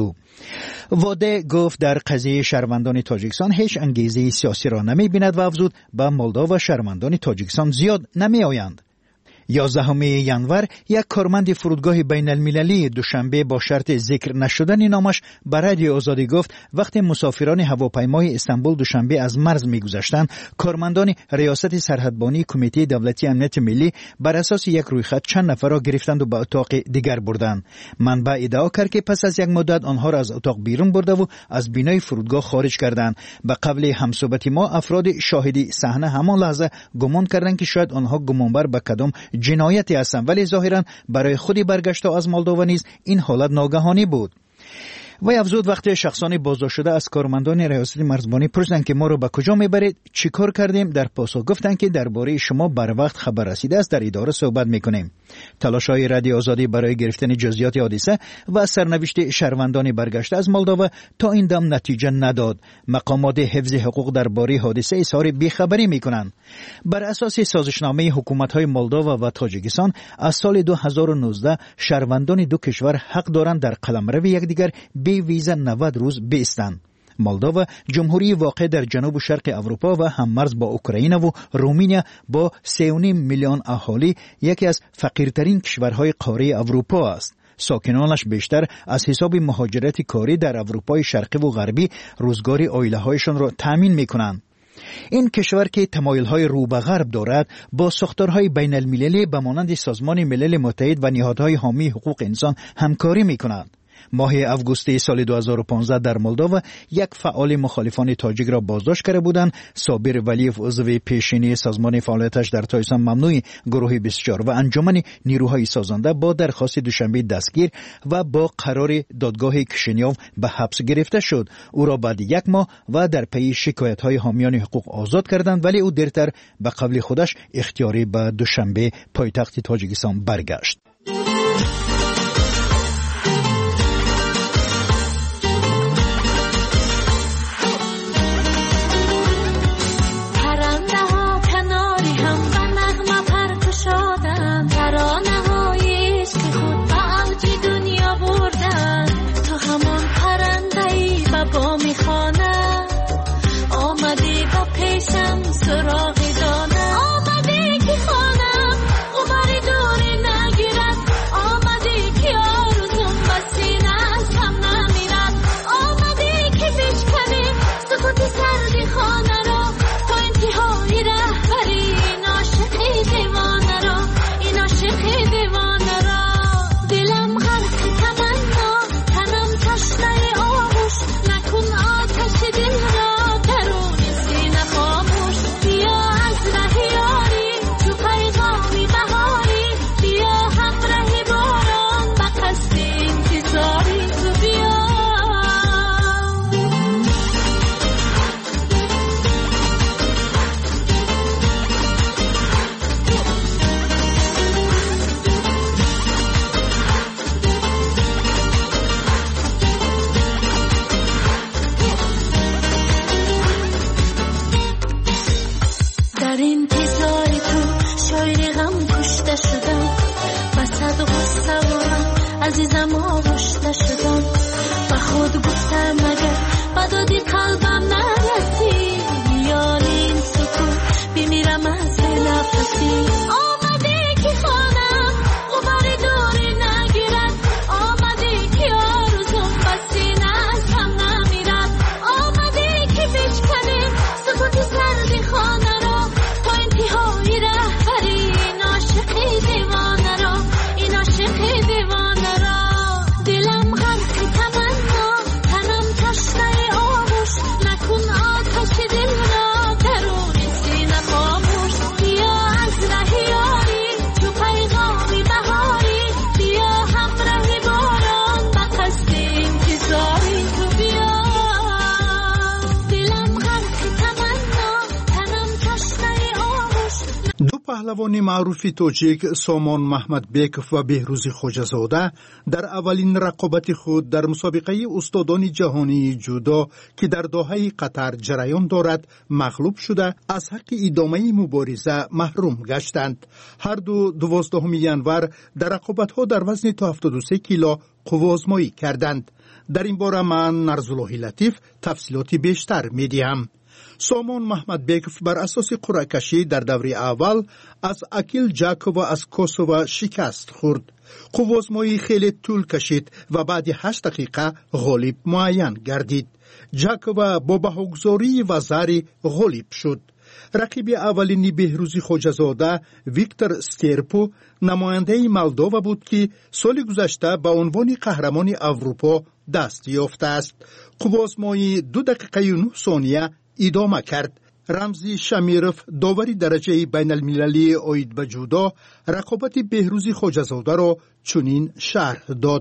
واده گفت در قضیه شهروندان تاجیکستان هیچ انگیزه سیاسی را نمی بیند و افزود به مولداوا شهروندان تاجیکستان زیاد نمی آیند. 11 ژانویه یک کارمند فرودگاه بین المللی دوشنبه با شرط ذکر نشدن نامش به رادیو آزادی گفت وقتی مسافران هواپیمای استانبول دوشنبه از مرز می‌گذشتند کارمندان ریاست سرحدبانی کمیته دولتی امنیت ملی بر اساس یک رویخط چند نفر را گرفتند و به اتاق دیگر بردند. منبع ادعا کرد که پس از یک مدت آنها را از اتاق بیرون برده و از بینای فرودگاه خارج کردند. به قبل همصحبت ما افراد شاهدی صحنه همان لحظه گمان کردند که شاید آنها گمانبر به کدام جنایتی هستند، ولی ظاهرا برای خودی برگشت از مولداوا نیز این حالت ناگهانی بود. و افزود وقتی شخصان بازداشت شده از کارمندان ریاست مرزبانی پرسیدند که ما رو به کجا میبرید چی کار کردیم، در پاسخ گفتند که درباره شما بر وقت خبر رسیده است، در اداره صحبت میکنیم. تلاش‌های رادیو آزادی برای گرفتن جزئیات حادثه و سرنوشت شهروندان برگشته از مولداوا تا این دم نتیجه نداد. مقامات حفظ حقوق درباره حادثه اظهار بیخبری میکنند. بر اساس سازشنامه حکومت‌های مولداوا و تاجیکستان از سال 2019 شهروندان دو کشور حق دارند در قلمرو یکدیگر بی ویزا 90 روز بایستند. مولداوا جمهوری واقع در جنوب و شرق اروپا و هممرز با اوکراین و رومانیا با 3.5 میلیون اهالی یکی از فقیرترین کشورهای قاره اروپا است. ساکنانش بیشتر از حساب مهاجرت کاری در اروپای شرقی و غربی روزگار عائله‌هایشان را تامین می‌کنند. این کشور که تمایل‌های رو به غرب دارد با ساختارهای بین المللی به مانند سازمان ملل متحد و نهادهای حامی حقوق انسان همکاری می‌کند. ماه آگوست سال 2015 در مولداوا یک فعال مخالفان تاجیک را بازداشت کرده بودند. صابر ولیف عضو پیشینی سازمان فعالیتش در تایستان ممنوع گروه 24 و انجمن نیروهای سازنده با درخواست دوشنبه دستگیر و با قرار دادگاه کشینیوف به حبس گرفته شد. او را بعد یک ماه و در پی شکایت‌های حامیان حقوق آزاد کردند، ولی او دیرتر به قول خودش اختیاری به دوشنبه پایتخت تاجیکستان برگشت. عزیزم آغشته شدم و خود گفتم مگر بدادی قلبم نرسی بیان این سکون بمیرم از نفسی آمده که پهلوان معروف تاجیک سامان محمدبیک و بهروز خواجه‌زاده در اولین رقابت خود در مسابقه استادان جهانی جودو که در دوحه قطر جریان دارد مغلوب شده از حق ادامه مبارزه محروم گشتند. هر دو 12 ینور در رقابت‌ها در وزن تا 73 کیلو قوازمایی کردند. در این باره من نرزالله لطیف تفصیلاتی بیشتر می‌دهم. سامان محمدبیکوف بر اساس قرعه کشی در دوره اول از اکیل جاکووا از کوسوو شکست خورد. قوازمایی خیلی طول کشید و بعد 8 دقیقه غالب معین گردید. جاکووا با بهاگذاری و زاری غالب شد. رقیب اولینی بهروز خواجه‌زاده ویکتور سترپو نماینده مولداوا بود که سال گذشته به عنوان قهرمان اروپا دست یافته است. قوازمایی 2 دقیقه و 9 ثانیه ادامه کرد. رمزی شمیروف داوری درجه بین المللی عاید به جودو رقابت بهروز خواجه‌زاده را چنین شرح داد: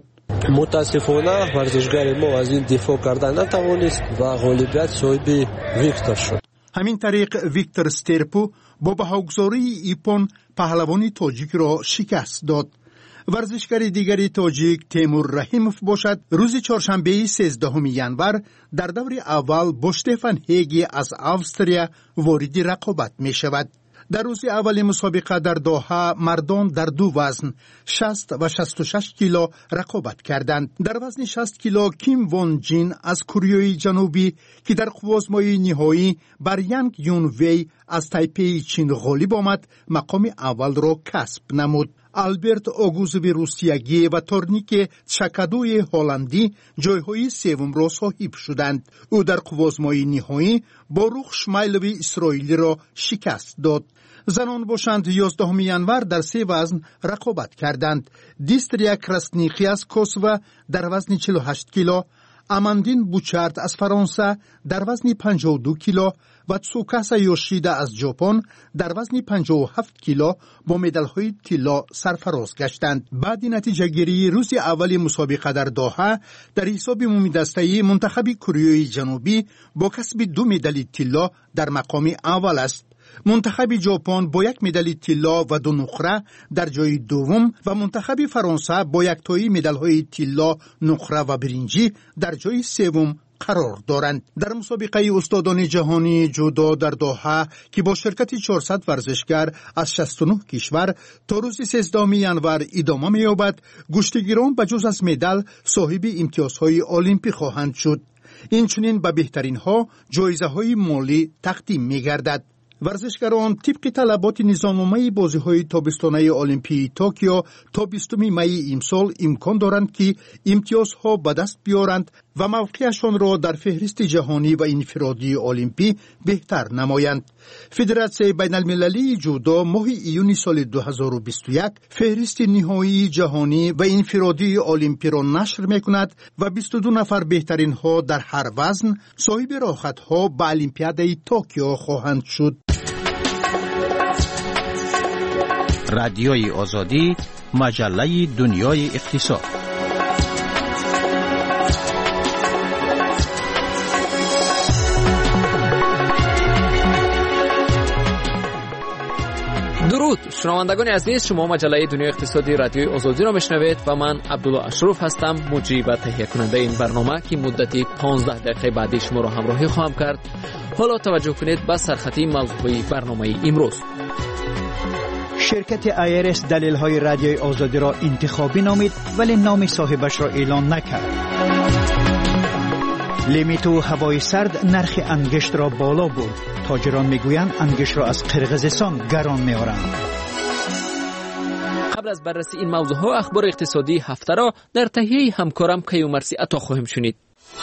متاسفانه ورزشگر ما از این دفاع کردن نتوانست و غالبیت صاحب ویکتور شد. همین طریق ویکتور سترپو با بهاگذاری ایپون پهلوانی تاجیک را شکست داد. ورزشگر دیگری تاجیک تیمور رحیموف باشد روز چهارشنبه 13 ینور در دور اول با شتفان هیگی از استرالیا وارد رقابت می شود. در روز اول مسابقه در دوحه مردان در 2 وزن 60 و 66 کیلو رقابت کردند. در وزن 60 کیلو کیم وون جین از کره جنوبی که در قوازمایی نهایی بر ینگ یون وی از تایپی چین غالب آمد مقام اول را کسب نمود. آلبرت اوگوزوی روسیایی و تورنیک چکادوی هلندی جایهای سوم را صاحب شدند. او در قوازمایی نهایی با روخ شمایلوی اسرائیلی را شکست داد. زنان باشند 11 ینور در 3 وزن رقابت کردند. دیستریا کراسنیقی از کوسوو در وزن 48 کیلو، اماندین بوچارد از فرانسه در وزن 52 کیلو و تسوکاسا یوشیدا از ژاپن در وزن 57 کیلو با مدال‌های طلا سرفراز گشتند. بعد نتیجه گیری روز اول مسابقه در دوحه در حساب عمومی دسته‌ای منتخب کره جنوبی با کسب 2 مدال طلا در مقام اول است. منتخب ژاپن با 1 مدال طلا و 2 نقره در جای دوم و منتخب فرانسه با 1 تایی مدال‌های طلا، نقره و برنجی در جای سوم قرار دارند. در مسابقه استادان جهانی جودو در دوحه که با شرکت 400 ورزشگر از 69 کشور تا روز 13 ینور ادامه می‌یابد، گشتگیران بجز از مدال صاحب امتیازهای المپیک خواهند شد. اینچنین به بهترین ها جایزه‌های مالی تقدیم می‌گردد. ورزشگران طبق طلبات نظامنامه بازی‌های تابستانه المپیک توکیو تا 20 می امسال امکان دارند که امتیازها به دست بیارند و موقعشان را در فهرست جهانی و انفرادی المپیک بهتر نمایند. فدراسیون بین المللی جودو ماه ایون سال 2021 فهرست نهایی جهانی و انفرادی المپیک را نشر می‌کند و 22 نفر بهترین ها در هر وزن صاحب راحت‌ها به المپیاد توکیو خواهند شد. رادیوی آزادی، مجله دنیای اقتصاد. درود شنوندگان عزیز، شما مجله دنیای اقتصادی رادیوی آزادی را میشنوید و من عبدالله اشرف هستم، مجری و تهیه کننده این برنامه که مدتی 15 دقیقه بعدی شما را همراهی خواهم کرد. حالا توجه کنید به سرخطی موضوعی برنامه امروز. شرکت آیرس دلیل‌های رادیوی آزادی را انتخابی نامید ولی نام صاحبش را اعلان نکرد. لیمیتو هوای سرد نرخ انگشت را بالا برد. تاجران میگویند انگشت را از قرقیزستان گران می‌آورند. قبل از بررسی این موضوعها اخبار اقتصادی هفته را در تهیه همکارم کیومرسی عطا خواهیم شنید.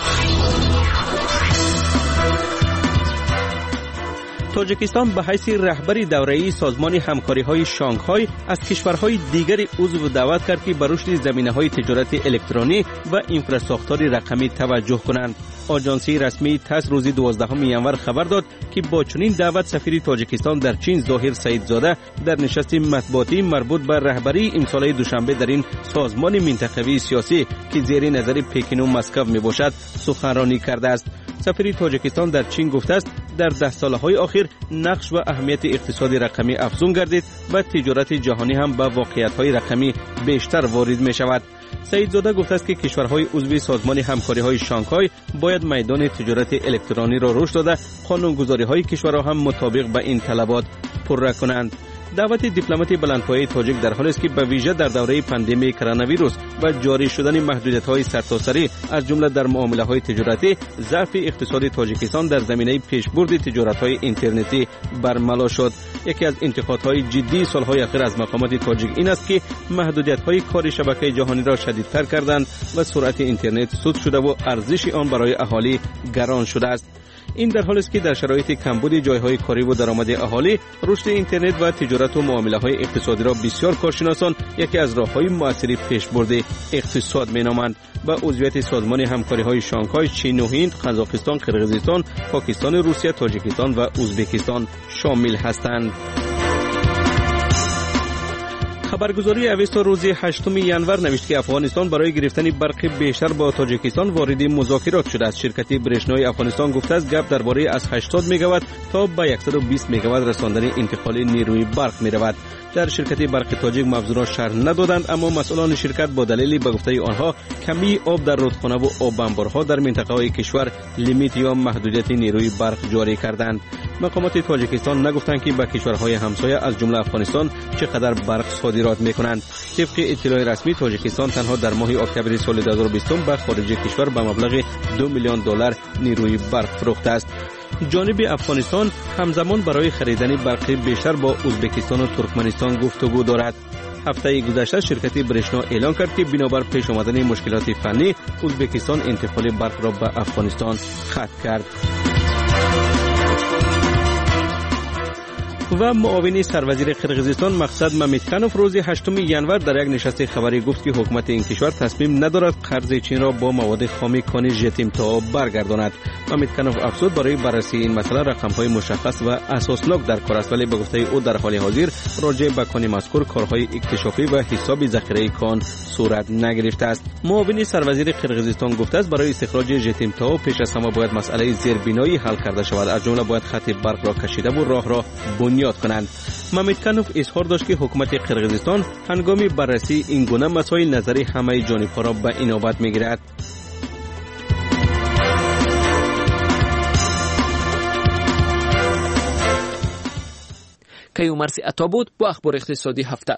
تاجیکستان به حیث رهبری دوره‌ای سازمان همکاری‌های شانگهای از کشورهای دیگر عضو دعوت کرد که به رشد زمینه‌های تجارت الکترونیک و اینفراستراکچور رقمی توجه کنند. آژانسی رسمی تاس روز 12 ینور خبر داد که با چنین دعوت سفیر تاجیکستان در چین ظاهر سعیدزاده در نشست مطبوعاتی مربوط به رهبری امسال دوشنبه در این سازمان منطقوی سیاسی که زیر نظر پکین و مسکو میباشد سخنرانی کرده است. سفیر تاجیکستان در چین گفته است در 10 سالهای اخیر نقش و اهمیت اقتصاد رقمی افزون گردید و تجارت جهانی هم به واقعیت‌های رقمی بیشتر وارد می‌شود. سعیدزاده گفته است که کشورهای عضو سازمان همکاری‌های شانگهای باید میدان تجارت الکترونی را رشد داده، قانونگذاری‌های کشورها هم مطابق به این طلبات پررو کنند. دعوت دیپلمات بلندپایه تاجیک در حالی است که به ویژه در دوره پاندمی کرونا ویروس و جاری شدن محدودیت‌های سرتاسری از جمله در معامله‌های تجارتی، ضعف اقتصاد تاجیکستان در زمینه پیشبرد تجارت‌های اینترنتی برملا شد. یکی از انتقادهای جدی سال‌های اخیر از مقامات تاجیک این است که محدودیت‌های کار شبکه جهانی را شدیدتر کردند و سرعت اینترنت سود شده و ارزش آن برای اهالی گران شده است. این در حالی است که در شرایط کمبود جایهای کاری و درآمد اهالی، رشد اینترنت و تجارت و معامله‌های اقتصادی را بسیار کارشناسان یکی از راه‌های مؤثر پیشبرد اقتصاد می‌نامند. با عضویت سازمان همکاری‌های شانگهای، چین و هند، قزاقستان، قرقیزستان، پاکستان، روسیه، تاجیکستان و ازبکستان شامل هستند. خبرگزاری اوستا روز 8 ینور نوشت که افغانستان برای گرفتن برق بیشتر با تاجیکستان وارد مذاکرات شده است. شرکت برشنای افغانستان گفته است گپ درباره از 80 مگاوات تا به 120 مگاوات رساندن انتقال نیروی برق می‌رود. در شرکت برق تاجیک موضوع شرح ندادند، اما مسئولان شرکت با دلیل به گفته آنها کمی آب در رودخانه و آب انبارها در منطقه‌های کشور لیمیت یا محدودیت نیروی برق جاری کردند. مقامات تاجیکستان نگفتند که به کشورهای همسایه از جمله افغانستان چقدر برق صادرات می‌کنند. طبق اطلاع رسمی تاجیکستان تنها در ماه اکتبر سال 2020 به خارج کشور به مبلغ $2 میلیون نیروی برق فروخته است. جانب افغانستان همزمان برای خریدن برق بیشتر با ازبکستان و ترکمنستان گفتگو دارد. هفته گذشته شرکت برشنا اعلام کرد که بنابر پیش آمدن مشکلات فنی، ازبکستان انتقال برق را به افغانستان قطع کرد. و معاون سروزیر قرقیزستان مقصد مامیتکانوف روز 8 ینور در یک نشست خبری گفت که حکومت این کشور تصمیم ندارد قرض چین را با مواد خام کان ژتیمتا برگرداند. مامیتکانوف افزود برای بررسی این مسئله رقم‌های مشخص و اساسناک در کار است، ولی به گفته او در حال حاضر راجع به کان مذکور کارهای اکتشافی و حساب ذخیره کان صورت نگرفته است. معاون سروزیر قرقیزستان گفته است برای استخراج ژتیمتا پیش از همه باید مسئله زیربنایی حل کرده شود، از جمله باید خط برق را کشیده و راه را بنیاد کنند. مامیتکانوف اظهار داشت که حکومت قرقیزستان هنگام بررسی این گونه مسائل نظر همه جانب‌ها را به اینابت می‌گیرد. کیومرسی عطا بود با اخبار اقتصادی هفته.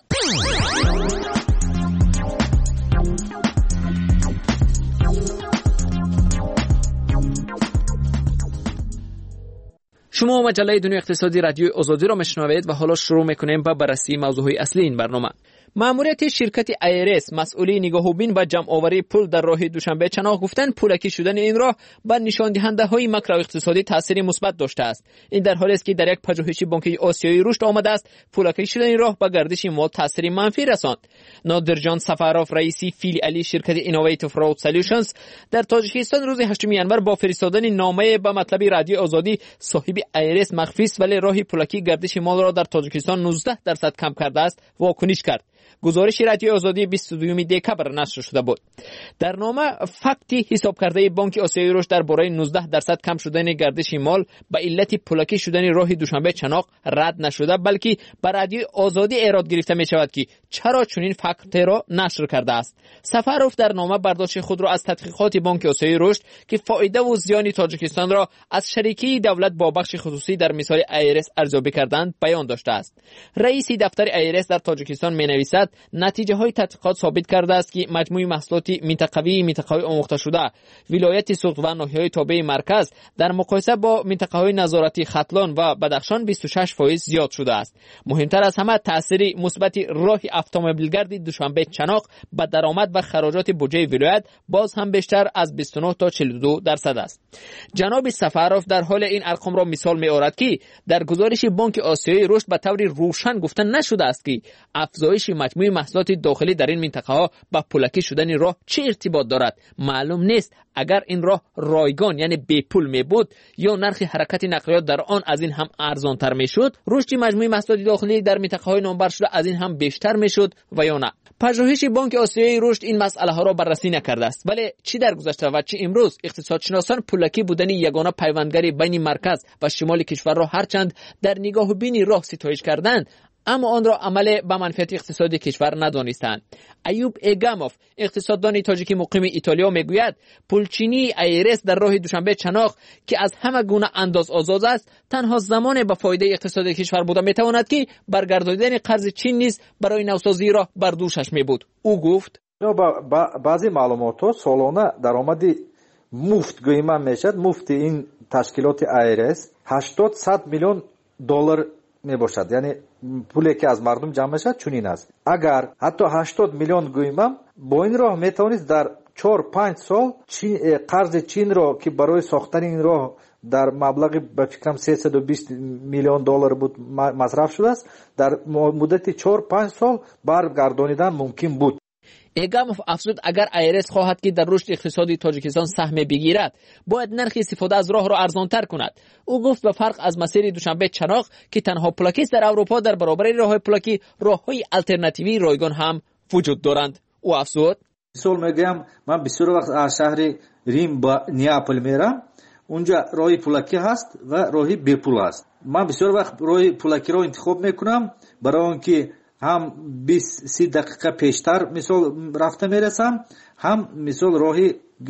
شما مجله دنیا اقتصادی رادیوی آزادی را میشنوید و حالا شروع میکنیم با بررسی موضوعهای اصلی این برنامه. ماموریت شرکت ایرس مسئولی نگاهوبین و جمع آوری پول در راه دوشنبه چناق گفتن پولکی شدن این راه بر نشان دهنده های ماکرو اقتصادی تاثیر مثبت داشته است. این در حالی است که در یک پژوهش بانک آسیایی رشد آمده است پولکی شدن این راه به گردش مال تاثیر منفی رساند. نادرجان سفاروف رئیسی فیلیالی شرکت اینوویتیو راود سولوشنز در تاجیکستان روز 8 ینور با فرستادن نامه به مطلب رادیو آزادی صاحب ایرس مخفی است ولی راه پولکی گردش مال را در تاجیکستان 19% کم کرده است واکنش کرد. گزارش رادیو آزادی 22 دکبر نشر شده بود. در نامه فکتی حساب کرده بانک آسیایی رشد درباره 19% کم شدن گردش مال به علت پولکی شدن راه دوشنبه چناق رد نشده، بلکه بر رادیو آزادی ایراد گرفته می شود که چرا چنین فکت را نشر کرده است. سفاروف در نامه برداشت خود را از تحقیقات بانک آسیایی رشد که فایده و زیان تاجیکستان را از شریکی دولت با بخش خصوصی در مثال ایرس ارزیابی کردند بیان داشته است. رئیس دفتر ایرس در تاجیکستان می نویسد نتیجه های تحقیقات ثابت کرده است که مجموع محصولات منطقوی آموخته شده ولایت سوخت و ناحیه‌های تابع مرکز در مقایسه با منطقه‌های نظارتی ختلان و بدخشان 26% زیاد شده است. مهمتر از همه تاثیر مثبت راه اتومبیلگرد دوشنبه چناق به درآمد و خراجات بودجه ولایت باز هم بیشتر از 29 تا 42% است. جناب سفاروف در حال این ارقام را مثال می‌آورد که در گزارش بانک آسیایی رشد به طور روشن گفته نشده است که افزایش مجموع محصولات داخلی در این منطقه ها با پولکی شدن راه چه ارتباط دارد معلوم نیست. اگر این راه رایگان یعنی بی پول می بود یا نرخ حرکت نقلیات در آن از این هم ارزان تر می شد، رشد مجموع محصولات داخلی در منطقه های نامبر شده از این هم بیشتر می شد و یا نه. پژوهش بانک آسیایی رشد این مسئله ها را بررسی نکرده است، ولی چی در گذشته و چی امروز اقتصادشناسان پولکی بودن یگانه پیوندگری بین مرکز و شمال کشور را هرچند در نگاه بینی راه ستایش کردند، اما آن را عمل به منفعت اقتصادی کشور ندانستند. ایوب ایگاموف اقتصاددان تاجیکی مقیم ایتالیا میگوید پولچینی ایرس در راه دوشنبه چناق که از همه گونه انداز آزاد است تنها زمان به فایده اقتصادی کشور بوده میتواند که برگرداندن قرض چین نیز برای نوسازی را بر دوشش میبود. او گفت بعضی معلومات سالانه درآمدی مفت گویمان میشد. مفت این تشکیلات ایرس 80-100 میلیون دلار میباشد، یعنی پولی که از مردم جمع میشد چنین است. اگر حتی 80 میلیون گویمم با این راه میتوانید در 4-5 سال قرض چین را که برای ساختن این راه در مبلغ به فکرم 320 میلیون دلار بود مصرف شده است، در مدت 4-5 سال برگردانیدن ممکن بود. ایگاموف افزود اگر ایرس خواهد که در رشد اقتصادی تاجیکستان سهم بگیرد باید نرخ استفاده از راه را ارزانتر کند. او گفت به فرق از مسیر دوشنبه چناق که تنها پلاکی است در اروپا، در برابر راه پلاکی راههای آلترناتیوی رایگان هم وجود دارند. او افزود مثال میگم من بسیار وقت از شهر ریم با نیاپل میرم، اونجا راه پلاکی هست و راه بی پول است. من بسیار وقت راه پلاکی را انتخاب میکنم برای اینکه هم 20-30 دقیقه پیشتر مثال رفته میرسم، هم مثال راهی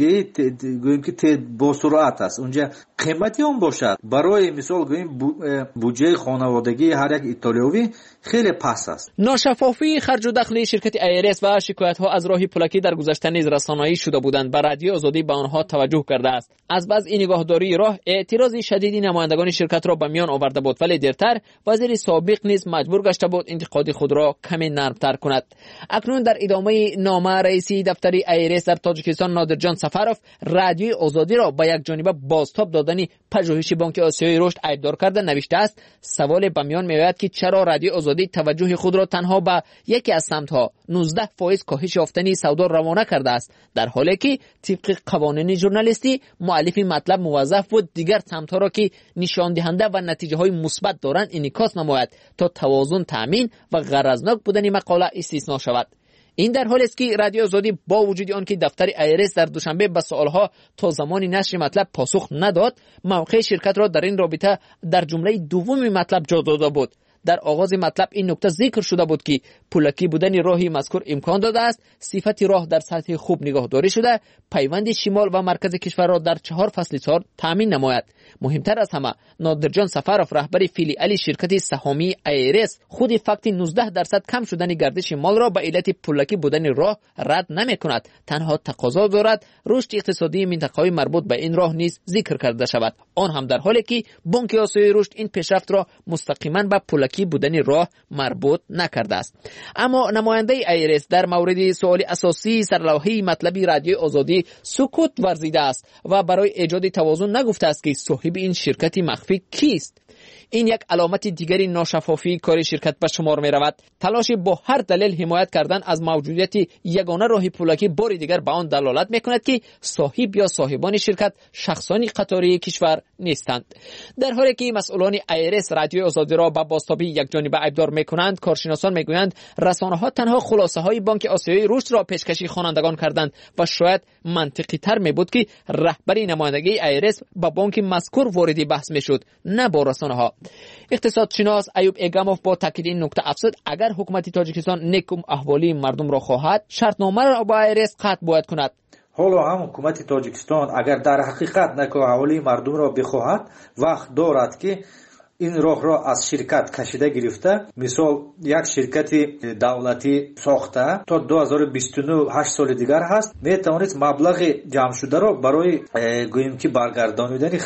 گوییم که با سرعت است، اونجا قیمتی هم باشد. برای مثال گوییم بودجه خانوادگی هر یک ایتالیایی خیلی پست است. ناشفافی خرج و دخل شرکت ایرس و شکایت ها از راه پلاکی در گذشته نیز رسانه‌ای شده بودند. بر رادیو آزادی به آنها توجه کرده است. از بعض این نگاهداری راه اعتراض شدیدی نمایندگان شرکت را به میان آورده بود، ولی دیرتر وزیر سابق نیز مجبور گشته بود انتقاد خود را کمی نرمتر کند. اکنون در ادامه نامه رئیس دفتر ایرس در تاجیکستان نادرجان سفروف رادیو آزادی را به یک جانبه بازتاب دادن پژوهش بانک آسیایی رشد ایبدار کرده نوشته است سوال به میان میآید که چرا رادیو آزادی توجه خود را تنها به یکی از سمت‌ها 19% کاهش یافتنی سودا روانه کرده است، در حالی که طبق قوانین ژورنالیستی مؤلف مطلب موظف بود دیگر سمت‌ها را که نشان دهنده و نتیجه‌های مثبت دارند انعکاس نماید تا توازن تامین و غرضناک بودن مقاله استثنا شود. این در حالی است که رادیو آزادی با وجود آنکه دفتر ایرس در دوشنبه به سوالها تا زمان نشر مطلب پاسخ نداد، موقع شرکت را در این رابطه در جمله دوم مطلب جا داده بود. در آغاز مطلب این نکته ذکر شده بود که پولکی بودن راهی مذکور امکان داده است صفت راه در سطح خوب نگهداری شده، پیوند شمال و مرکز کشور را در 4 فصل سال تامین نماید. مهمتر از همه نادرجان سفروف رهبر فیلیال شرکت سهامی ایرس خود فقط 19% کم شدن گردش مال را به علت پولکی بودن راه رد نمی کند، تنها تقاضا دارد رشد اقتصادی منطقه‌های مربوط به این راه نیز ذکر کرده شود، آن هم در حالی که بانک آسیایی رشد این پیشرفت را مستقیما به پولکی بودن راه مربوط نکرده است. اما نماینده ایرس در مورد سوال اساسی سرلوحه مطلبی رادیو آزادی سکوت ورزیده است و برای ایجاد توازن نگفته است که صاحب این شرکت مخفی کیست. این یک علامت دیگری ناشفافی کار شرکت به شمار می رود. تلاش با هر دلیل حمایت کردن از موجودیت یگانه راه پولکی بار دیگر به آن دلالت می کند که صاحب یا صاحبان شرکت شخصانی قطاری کشور نیستند. در حالی که مسئولان ایرس رادیو آزادی را به بازتابی یک جانبه ایبدار می کنند، کارشناسان می گویند رسانه ها تنها خلاصه های بانک آسیایی رشد را پیشکشی خوانندگان کردند و شاید منطقی تر می بود که رهبری نمایندگی ایرس با بانک مذکور وارد بحث می شد، نه با رسانه ها. اقتصادشناس ایوب ایگاموف با تاکید این نکته افزود اگر حکومت تاجیکستان نیکم احوالی مردم را خواهد شرطنامه را با ایرس قطع باید کند. حالا هم حکومت تاجیکستان اگر در حقیقت نیکم احوالی مردم را بخواهد وقت دارد که این راه را از شرکت کشیده گرفته، مثال یک شرکت دولتی ساخته تا 2029 8 سال دیگر هست می توانید مبلغ جمع شده را برای گوییم که برگردانیدن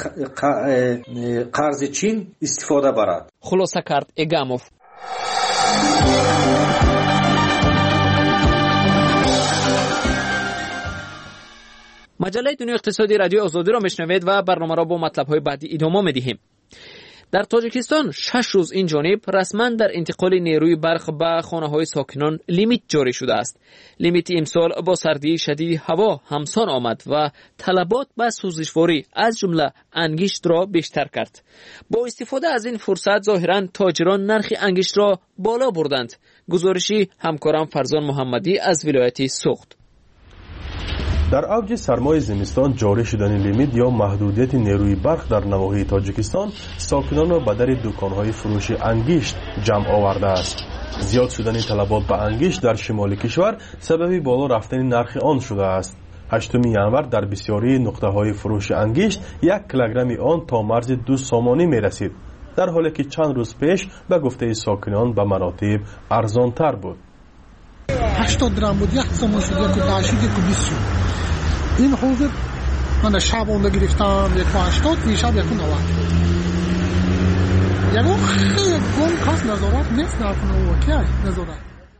قرض چین استفاده برد. خلاصه کرد ایگاموف. مجله دنیا اقتصادی رادیو آزادی را میشنوید و برنامه را با مطلب‌های بعدی ادامه می‌دهیم. در تاجیکستان 6 روز این جانب رسما در انتقال نیروی برق به خانه‌های ساکنان لیمیت جاری شده است. لیمیت امسال با سردی شدید هوا همسان آمد و طلبات به سوزشواری از جمله انگشت را بیشتر کرد. با استفاده از این فرصت ظاهراً تاجران نرخ انگشت را بالا بردند. گزارشی همکارم فرزان محمدی از ولایت سوخت. در اوج سرمای زمستان جاری شدن لیمیت یا محدودیت نیروی برق در نواحی تاجیکستان ساکنان را به در دکان‌های فروش انگشت جمع آورده است. زیاد شدن طلبات به انگشت در شمال کشور سبب بالا رفتن نرخ آن شده است. 8 ینور در بسیاری نقطه‌های فروش انگشت 1 کیلوگرم آن تا مرز 2 سامانی می‌رسید، در حالی که چند روز پیش به گفته ساکنان به مراتب ارزان‌تر بود. 80 درهم بود، 1 سامان شد، 180 یک 20 شد. این حوض من شب اونده گرفتم 180 میشب 190. یعنی خیلی گم کاس نظارت نیست نکنه اوکی نظارت.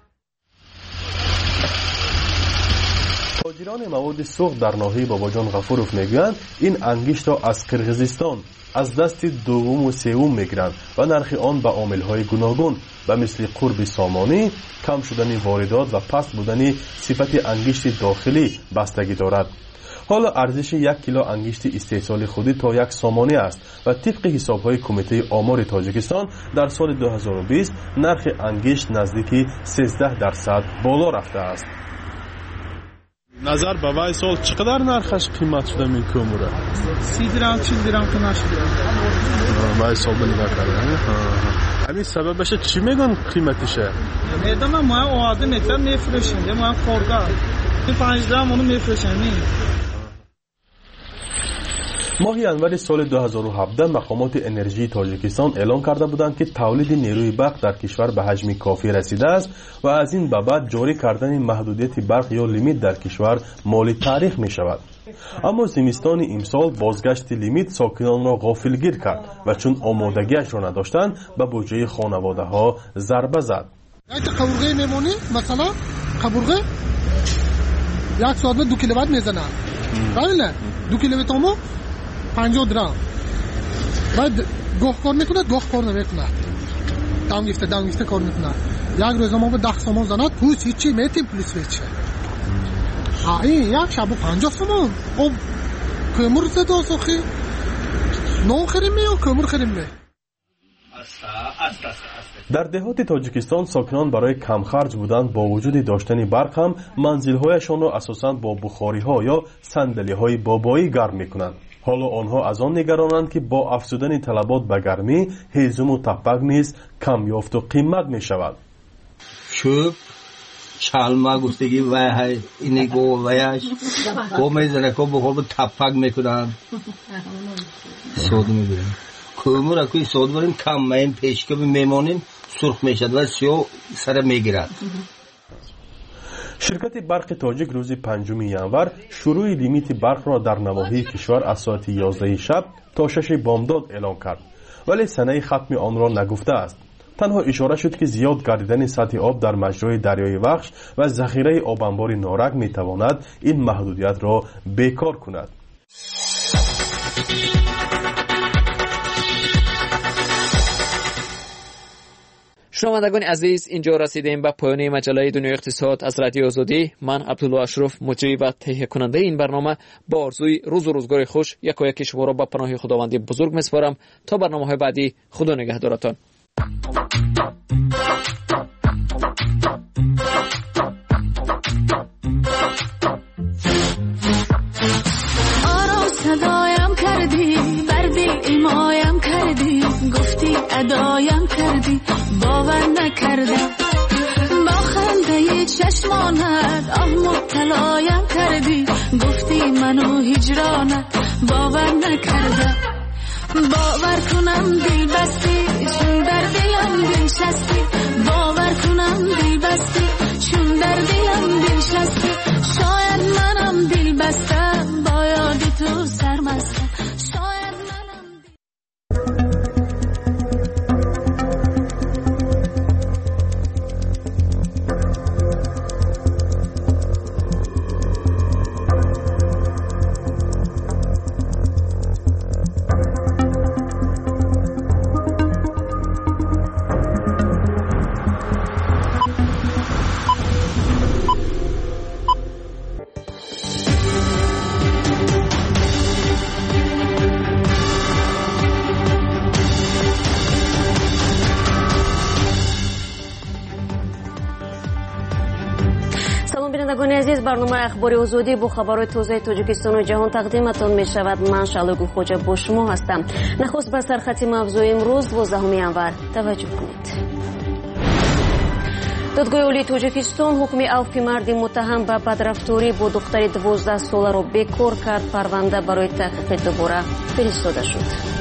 تاجران مواد سوخت در ناحیه باباجان غفوروف میگویند این انگشت را از قرقیزستان از دست دوم و سوم میگیرند و نرخ آن به عامل‌های گوناگون و مثل قرب سامانی، کم شدن واردات و پست بودن صفت انگشت داخلی بستگی دارد. حالا ارزش 1 کیلو انگشت استحصال خودی تا 1 سامانی است و طبق حساب‌های کمیته آمار تاجیکستان در سال 2020 نرخ انگشت نزدیک 13% بالا رفته است. نظر به وای سال چقدر نرخش قیمت شده این کومره؟ 30 درهم 40 درهم کنه شده. وای سال بنگاه کرده. همین سببش چی میگن قیمتشه؟ میدونم ما آده متر میفروشیم، ما خورده. 5 درهم اونو میفروشیم. ماه ینور سال 2017 مقامات انرژی تاجیکستان اعلام کرده بودند که تولید نیروی برق در کشور به حجم کافی رسیده است و از این به بعد جاری کردن محدودیت برق یا لیمیت در کشور مال تاریخ می شود. اما زمستان امسال بازگشت لیمیت ساکنان را غافلگیر کرد و چون آمادگیش را نداشتند به بودجه خانواده ها ضربه زد. یک قبرغه میمونی مثلا قبرغه 1 ساعت 2 کیلووات میزنه. بله 2 کیلووات ما 50 درهم. بعد گوه کار میکنه، گوه کار نمیکنه. دانگیفته کار میکنه. یک روز ما به 10 سامان زند پوست هیچی میتیم پلیس ویچه. این یک شب 50 سامان. او کمر زد آسخی. نو خریم می و کمر خریم می. در دهات تاجیکستان ساکنان برای کم خرج بودن با وجود داشتن برق هم منزل‌هایشان را اساساً با بخاری‌ها یا صندلی‌های بابایی گرم می‌کنند. حالا آنها از آن نگرانند که با افزودن طلبات به گرمی هیزم و تپک نیز کم یافت و قیمت می‌شود. شوب چالما گفتگی وای اینی گو وایش گو میزنه کو بخور تپک میکنن سود میگیرن کومور اکوی سود بریم کم ماین پیشکه میمونیم سرخ میشد و سیو سر میگیرد. شرکت برق تاجیک روز 5 ینور شروع لیمیت برق را در نواحی کشور از ساعت 11 شب تا 6 بامداد اعلام کرد، ولی سنه ختم آن را نگفته است. تنها اشاره شد که زیاد گردیدن سطح آب در مجرای دریای وخش و ذخیره آب انبار نارک میتواند این محدودیت را بیکار کند. شنوندگان عزیز، اینجا رسیدیم به پایان مجله دنیای اقتصاد از رادیو آزادی. من عبدالله اشرف مجری و تهیه کننده این برنامه با آرزوی روز و روزگار خوش یک شما را به پناه خداوند بزرگ میسپارم. تا برنامه‌های بعدی، خدا نگهدارتان. صدایم کردی بردی ایمایم کردی گفتی ادایم کردی باور نکردم با خنده چشمانت آه مبتلایم کردی گفتی منو هجرانت باور نکردم باور کنم دل بستی چون در دلم دلشستی باور کنم دل بستی چون در دلم دلشستی شاید منم دل بستم با یاد تو سرمستم شاید شنوندگان عزیز، برنامه اخبار آزادی با خبرهای تازه تاجیکستان و جهان تقدیمتان می شود. من شالوگو خوجا با شما هستم. نخست به سرخط موضوع امروز 12 ینور توجه کنید. دادگاه عالی تاجیکستان حکم عفو مرد متهم به بدرفتاری با دختر 12 ساله را بکار کرد. پرونده برای تحقیق دوباره فرستاده شد.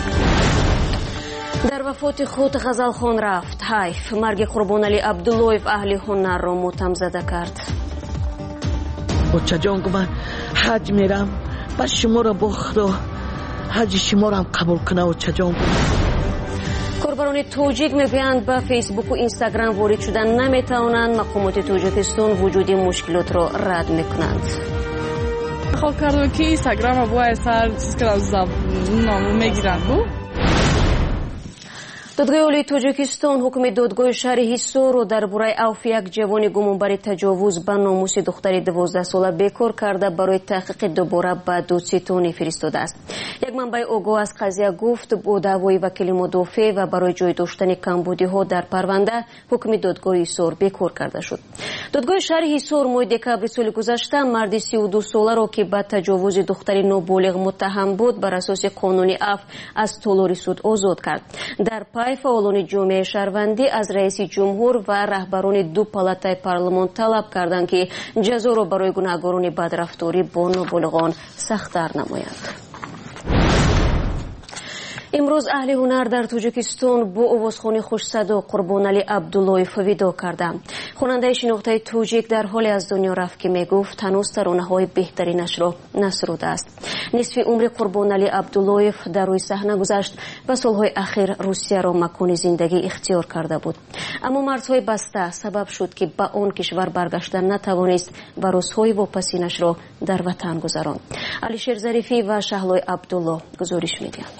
در وفات خود غزلخان رفت. حیف. مرگ قربانعلی عبداللویف اهل هنر را ماتم زده کرد. بچه جان من حج میرم، بس شما را با خدا حج شما را هم قبول کنه. بچه جان کاربران توجیک میگویند به فیسبوک و اینستاگرام وارد شدن نمیتوانند. مقامات تاجیکستان وجود مشکلات را رد میکنند. خب کردم که اینستاگرام با سر چیز که از نامو میگیرند بود. دادگاه عالی تاجیکستان حکم دادگاه شهر حصار را درباره عفو یک جوان گمانبر تجاوز به ناموس دختر 12 ساله بکار کرده برای تحقیق دوباره به دادستان فرستاده است. یک منبع آگاه از قضیه گفت با دعوای وکیل مدافع و برای جای داشتن کمبودی‌ها در پرونده حکم دادگاه حصار بکار کرده شد. دادگاه شهر حصار ماه دکبر سال گذشته مرد 32 ساله را که به تجاوز دختر نابالغ متهم بود بر اساس قانون عفو از تالار سود آزاد کرد. در فعالان جامعه شهروندی از رئیس جمهور و رهبران دو پالاتای پارلمان طلب کردند که جزا را برای گناهکاران بدرفتاری با نابالغان سخت‌تر نمایند. امروز اهل هنر در تاجیکستان با آوازخوان خوش‌صدا قربانعلی عبداللویف ویدو کردند. خواننده شناخته تاجیک در حال از دنیا رفت که میگفت هنوز ترانه‌های بهترینش را نسروده است. نصف عمر قربانعلی عبداللویف در روی صحنه گذشت و سالهای اخیر روسیه را مکان زندگی اختیار کرده بود. اما مرزهای بسته سبب شد که به آن کشور برگشتن نتوانست و روزهای واپسینش را در وطن گذراند. علیشیر ظریفی و شهلای عبدالله گزارش می‌دهند.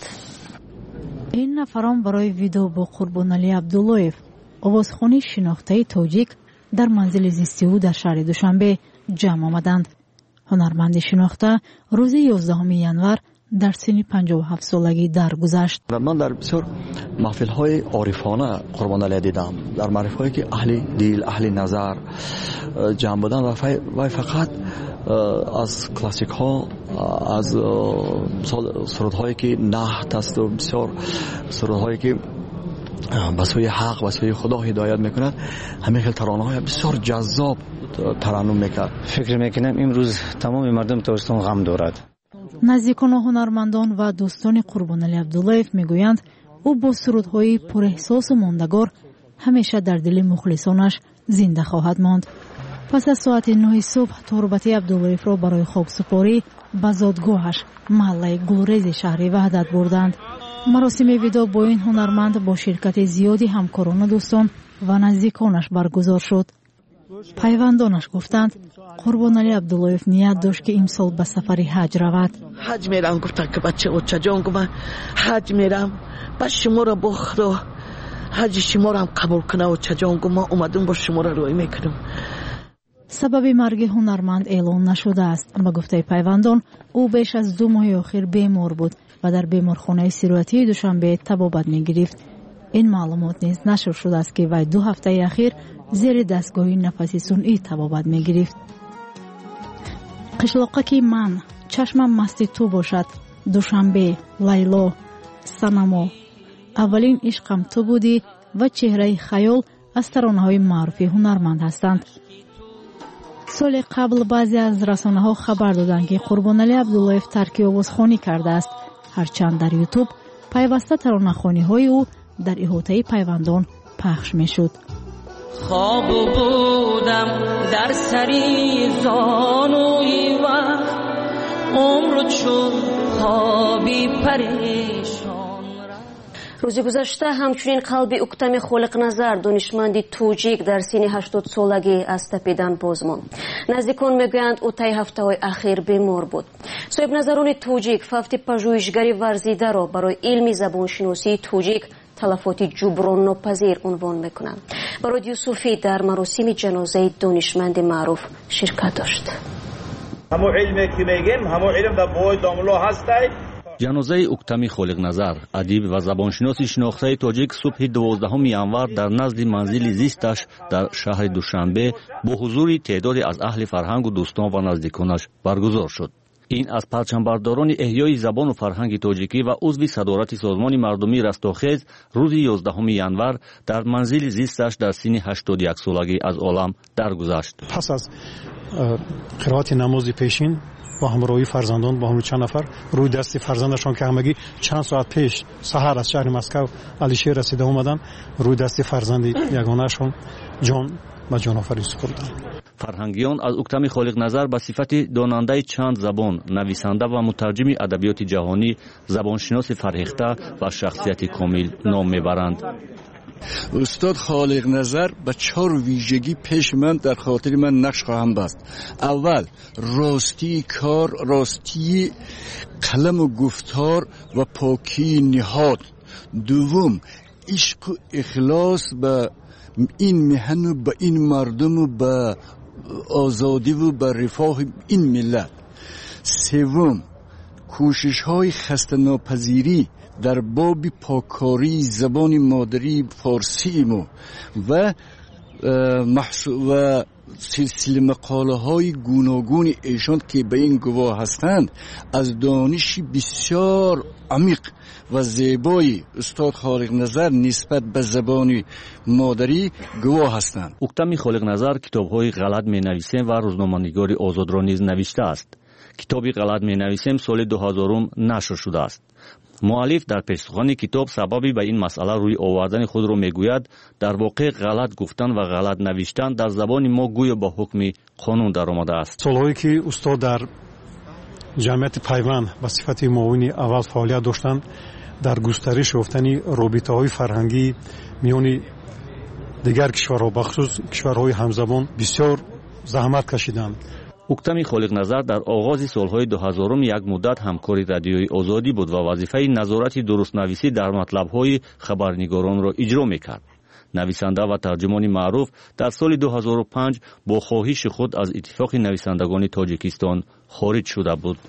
این نفران برای ویدو با قربانعلی عبداللویف آوازخوانی شناخته تاجیک در منزل زیستی او در شهر دوشنبه جمع آمدند. هنرمند شناخته روز 11 ینور در سن 57 سالگی درگذشت. من در بسیار محفل‌های عارفانه قربانعلی دیدم، در محفل‌هایی که اهل دل اهل نظر جمع بودند و فقط از کلاسیک ها، از سرودهایی که نحت است و بسیار سرودهایی که به سوی حق و سوی خدا هدایت میکند، همین خیلی ترانه‌های بسیار جذاب ترنم میکرد. فکر میکنم امروز تمام مردم تاجیکستان غم دارد. نزدیکان و هنرمندان و دوستان قربانعلی عبداللویف میگویند او با سرودهای پر احساس و ماندگار همیشه در دل مخلصانش زنده خواهد ماند. پس از ساعت 9 صبح تربت عبداللویف را برای خاکسپاری به زادگاهش محله گلریز شهر وحدت بردند. مراسم ویدا با این هنرمند با شرکت زیادی همکاران و دوستان و نزدیکانش برگزار شد. پیوندانش گفتند قربانعلی عبداللویف نیت داشت که امسال به سفر حج رود. حج میرم، گفتن که بچه جان من حج میرم، بس شما را با خدا حج شما را هم قبول کنه. بچه جان من اومدم با شما را روی میکنم. سبب مرگ هنرمند اعلام نشده است، اما گفته پیوندان او بیش از 2 ماه اخیر بیمار بود و در بیمارخانه سیرویتی دوشنبه طبابت میگرفت. این معلومات نیز نشر شده است که وی 2 هفته اخیر زیر دستگاه نفسی صنعی طبابت میگرفت. قشلاقه که من چشمم مست تو باشد، دوشنبه، لیلا، سنما، اولین عشقم تو بودی و چهره خیال از ترانه‌های معروف هنرمند هستند. سال قبل بعضی از رسانه‌ها خبر دادند که قربانعلی عبداللویف ترک آوازخوانی کرده است، هرچند در یوتیوب پیوسته ترانه‌خوانی‌های او در احاطه پیوندان پخش می‌شد. خواب بودم در سری زانوی وقت، عمر چون خوابی پریشان. روز گذشته همچنین قلب اکتم خالق نظر دانشمند توجیک در سن 80 سالگی از تپیدن باز ماند. نزدیکان میگویند او طی هفته‌های اخیر بیمار بود. صاحب نظران توجیک فقط پژوهشگری ورزیده را برای علم زبانشناسی توجیک تلفات جبران ناپذیر عنوان میکنند. برای یوسفی در مراسم جنازه دانشمند معروف شرکت داشت. همون علمی که میگیم همون علم در بوی داملو هسته. ҷанозаи уктами холиқназар адиб ва забоншиноси шинохтаи тоҷик субҳи 12 январ дар назди манзили зисташ дар шаҳри душанбе бо ҳузури теъдоде аз аҳли фарҳангу дӯстон ва наздиконаш баргузор шуд. ин аз парчамбардорони эҳёи забону фарҳанги тоҷикӣ ва узви садорати созмони мардумии растохез рӯзи 11 январ дар манзили зисташ дар синни 81 солагӣ аз олам даргузашт. пас аз қироати намози пешин با همراهی فرزندان با همون چند نفر روی دست فرزندشان که همگی چند ساعت پیش سحر از شهر مسکو علیشیر رسیده اومدن روی دست فرزند یگانه‌شان جان و جان آفرین سپردند. فرهنگیان از اکتم خالق‌نظر به صفت داننده چند زبان، نویسنده و مترجم ادبیات جهانی، زبانشناس فرهیخته و شخصیت کامل نام میبرند. استاد خالق نظر به 4 ویژگی پیش من در خاطر من نقش خواهم بست. اول راستی کار، راستی قلم و گفتار و پاکی نهاد. دوم عشق و اخلاص به این مهن و به این مردم و به آزادی و به رفاه این ملت. سوم کوشش های خسته ناپذیری در باب پاکاری زبان مادری فارسی ما و سلسله مقاله های گوناگون ایشان که به این گواه هستند از دانش بسیار عمیق و زیبای استاد خالق نظر نسبت به زبان مادری گواه هستند. اکتم خالق نظر کتاب های غلط می نویسم و روزنامه‌نگار آزاد را نیز نوشته است. کتابی غلط می نویسم سال 2000 نشر شده است. مؤلف در پیشسخن کتاب سببی به این مسئله روی آوردن خود را میگوید در واقع غلط گفتن و غلط نوشتن در زبان ما گویا با حکم قانون در آمده است. سالهایی که استاد در جمعیت پیوند به صفت معاون اول فعالیت داشتند در گسترش یافتن رابطه‌های فرهنگی میان دیگر کشورها بخصوص کشورهای همزبان بسیار زحمت کشیدند. اکتم خالق نظر در آغاز سالهای 2000 یک مدت همکاری رادیوی آزادی بود و وظیفه نظارت درست نویسی در مطلب‌های خبرنگاران را اجرا می‌کرد. نویسنده و ترجمان معروف در سال 2005 با خواهش خود از اتفاق نویسندگان تاجیکستان خارج شده بود.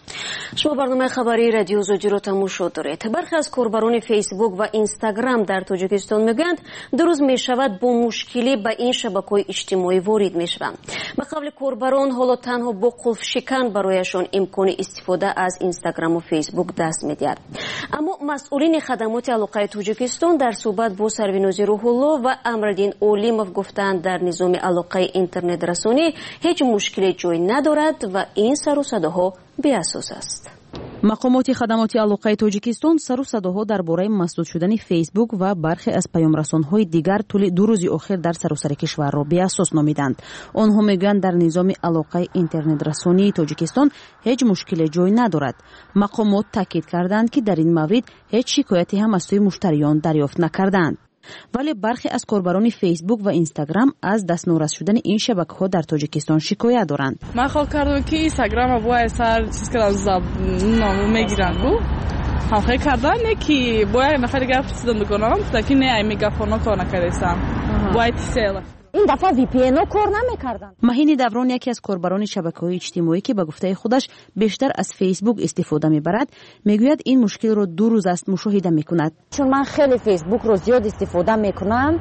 شما برنامه خبری رادیو زوجی رو تماشا دارید. برخی از کاربران فیسبوک و اینستاگرام در تاجیکستان میگویند دو روز میشود با مشکلی به این شبکه‌های اجتماعی وارد میشوند. به قول کاربران حالا تنها با قلف شکن برایشان امکان استفاده از اینستاگرام و فیسبوک دست میدهد. اما مسئولین خدمات علاقه تاجیکستان در صحبت با سروینوزی روح الله و امرالدین اولیموف گفتند در نظام علاقه اینترنت رسانی هیچ مشکلی جای ندارد و این سر و صداها بی‌اساس است. مقامات خدمات علاقه تاجیکستان سر و صداها درباره مسدود شدن فیسبوک و برخی از پیام‌رسان‌های دیگر طول 2 روز اخیر در سراسر کشور را بی‌اساس نامیدند. آنها میگویند در نظام علاقه اینترنت رسانی تاجیکستان هیچ مشکل جای ندارد. مقامات تاکید کردند که در این مورد هیچ شکایتی هم از سوی مشتریان دریافت نکردند. ولی برخی از کاربران فیسبوک و اینستاگرام از دست نورس شدن این شبکه‌ها در تاجیکستان شکایت دارند. من خیال کردم که اینستاگرام باید سر چیز که از نامو میگیرن گو هم خیلی کردن که باید نفر گفت سیدن بکنم تاکی نه ای میگافونا کار نکردستم باید سیل این دفعه وی پی ان کار نمی‌کردن. مهین دوران یکی از کاربران شبکه‌های اجتماعی که به گفته خودش بیشتر از فیسبوک استفاده می‌برد میگوید این مشکل را 2 روز است مشاهده می‌کند. چون من خیلی فیسبوک رو زیاد استفاده می‌کنم،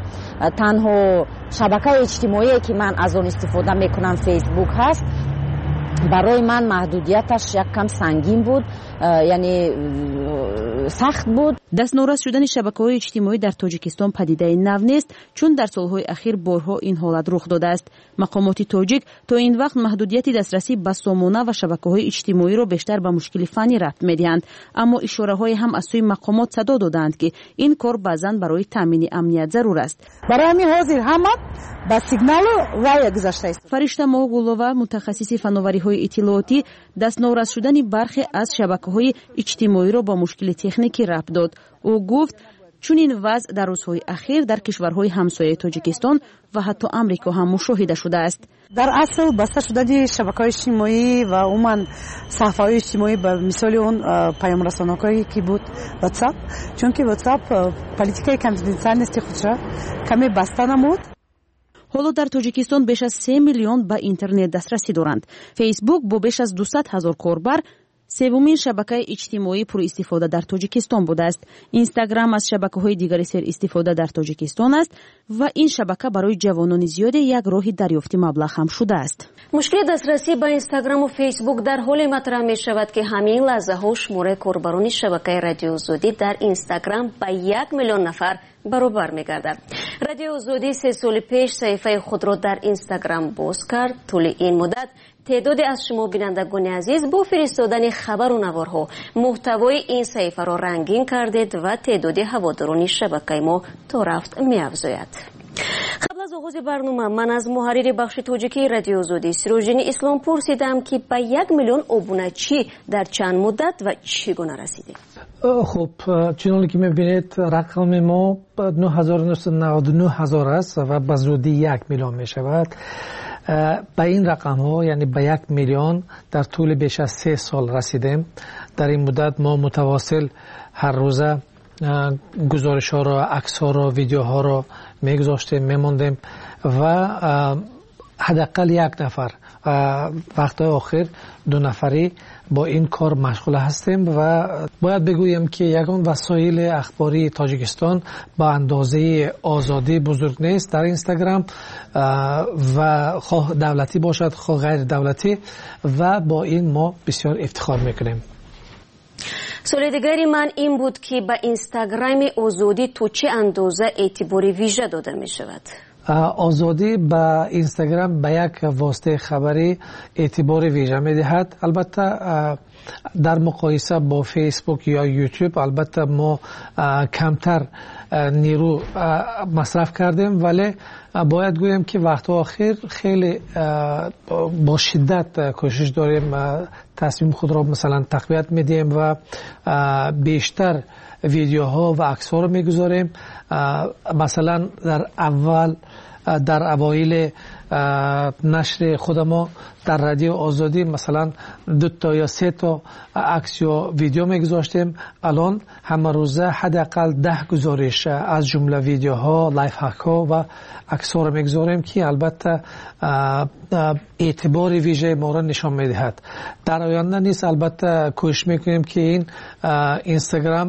تنها شبکه اجتماعی که من از آن استفاده می‌کنم فیسبوک هست. برای من محدودیتش یک کم سنگین بود، یعنی سخت بود. دست نورس شدن شبکه‌های اجتماعی در تاجیکستان پدیده نو نیست، چون در سالهای اخیر بارها این حالت رخ داده است. مقامات تاجیک تا این وقت محدودیت دسترسی به سامانه و شبکه‌های اجتماعی را بیشتر به مشکل فنی ربط می‌دهند، اما اشاره‌های هم از سوی مقامات صدا دادند که این کار بعضاً برای تامین امنیت ضرور است. برای همین حاضر همه با سیگنال وای گذاشته است. فرشته ماغولова متخصص فناوری‌های اطلاعاتی دست نورس شدن برخی از شبکه‌های اجتماعی را با مشکل تکنیکی ربط داد. او گفت چون این وضع در روزهای اخیر در کشورهای همسایه تاجیکستان و حتی آمریکا هم مشاهده شده است. در اصل بسته شدن شبکه‌های اجتماعی و عموما صفحه‌های اجتماعی به مثال اون پیام‌رسان‌هایی که بود واتساپ، چون که واتساپ پلیتیکای کانفیدنسیالنسی خودش را کمی بسته نمود. حالا در تاجیکستان بیش از 3 میلیون به اینترنت دسترسی دارند. فیسبوک با بیش از 200,000 کاربر سومین شبکه اجتماعی پر استفاده در تاجیکستان بوده است. اینستاگرام از شبکه‌های دیگری سر استفاده در تاجیکستان است و این شبکه برای جوانان زیاد یک راه دریافت مبلغ هم شده است. مشکل دسترسی به اینستاگرام و فیسبوک در حال مطرح می شود که همین لحظه ها شمار کاربران شبکه رادیو آزادی در اینستاگرام به 1 میلیون نفر برابر می گردد. رادیو آزادی 3 سال پیش صفحه خود را در اینستاگرام باز کرد. طول این مدت تعدادی از شما بینندگان عزیز با فرستادن خبر و نوارها محتوای این صفحه را رنگین کردید و تعدادی هواداران شبکه ما تا رفت می افزاید. قبل از آغاز برنامه من از محرر بخش تاجیکی رادیو آزادی سیروژین اسلام پرسیدم که به 1 میلیون ابونچی در چند مدت و چگونه رسیدیم. خب چنانکه که میبینید رقم ما 999000 است و به زودی 1 میلیون میشود. به این رقم ها یعنی به 1 میلیون در طول بیش از 3 سال رسیدیم. در این مدت ما متواصل هر روزه گزارش ها را، عکس ها را، ویدیو ها را میگذاشتیم، میموندیم و حداقل 1 نفر وقت آخر 2 نفری با این کار مشغول هستیم و باید بگویم که یگان وسایل اخباری تاجیکستان با اندازه آزادی بزرگ نیست در اینستاگرام و خواه دولتی باشد خواه غیر دولتی و با این ما بسیار افتخار میکنیم. سوال دیگری من این بود که به اینستاگرام آزادی تو چه اندازه اعتبار ویژه داده می شود؟ آزادی به اینستاگرام به یک واسطه خبری اعتبار ویژه می دهد. البته در مقایسه با فیسبوک یا یوتیوب البته ما کمتر نیرو مصرف کردیم، ولی باید گویم که وقت آخر خیلی با شدت کوشش داریم تصمیم خود را مثلا تقویت میدیم و بیشتر ویدیوها و عکس‌ها رو میگذاریم. مثلا در اوایل نشر خود ما در رادیو آزادی مثلا 2 تا یا 3 تا عکس یا ویدیو میگذاشتیم. الان همه روزه حداقل 10 گزارش از جمله ویدیوها، لایف هک ها و عکس‌ها رو میگذاریم که البته اعتبار ویژه ما را نشان میدهد. در آینده نیست البته کوشش میکنیم که این اینستاگرام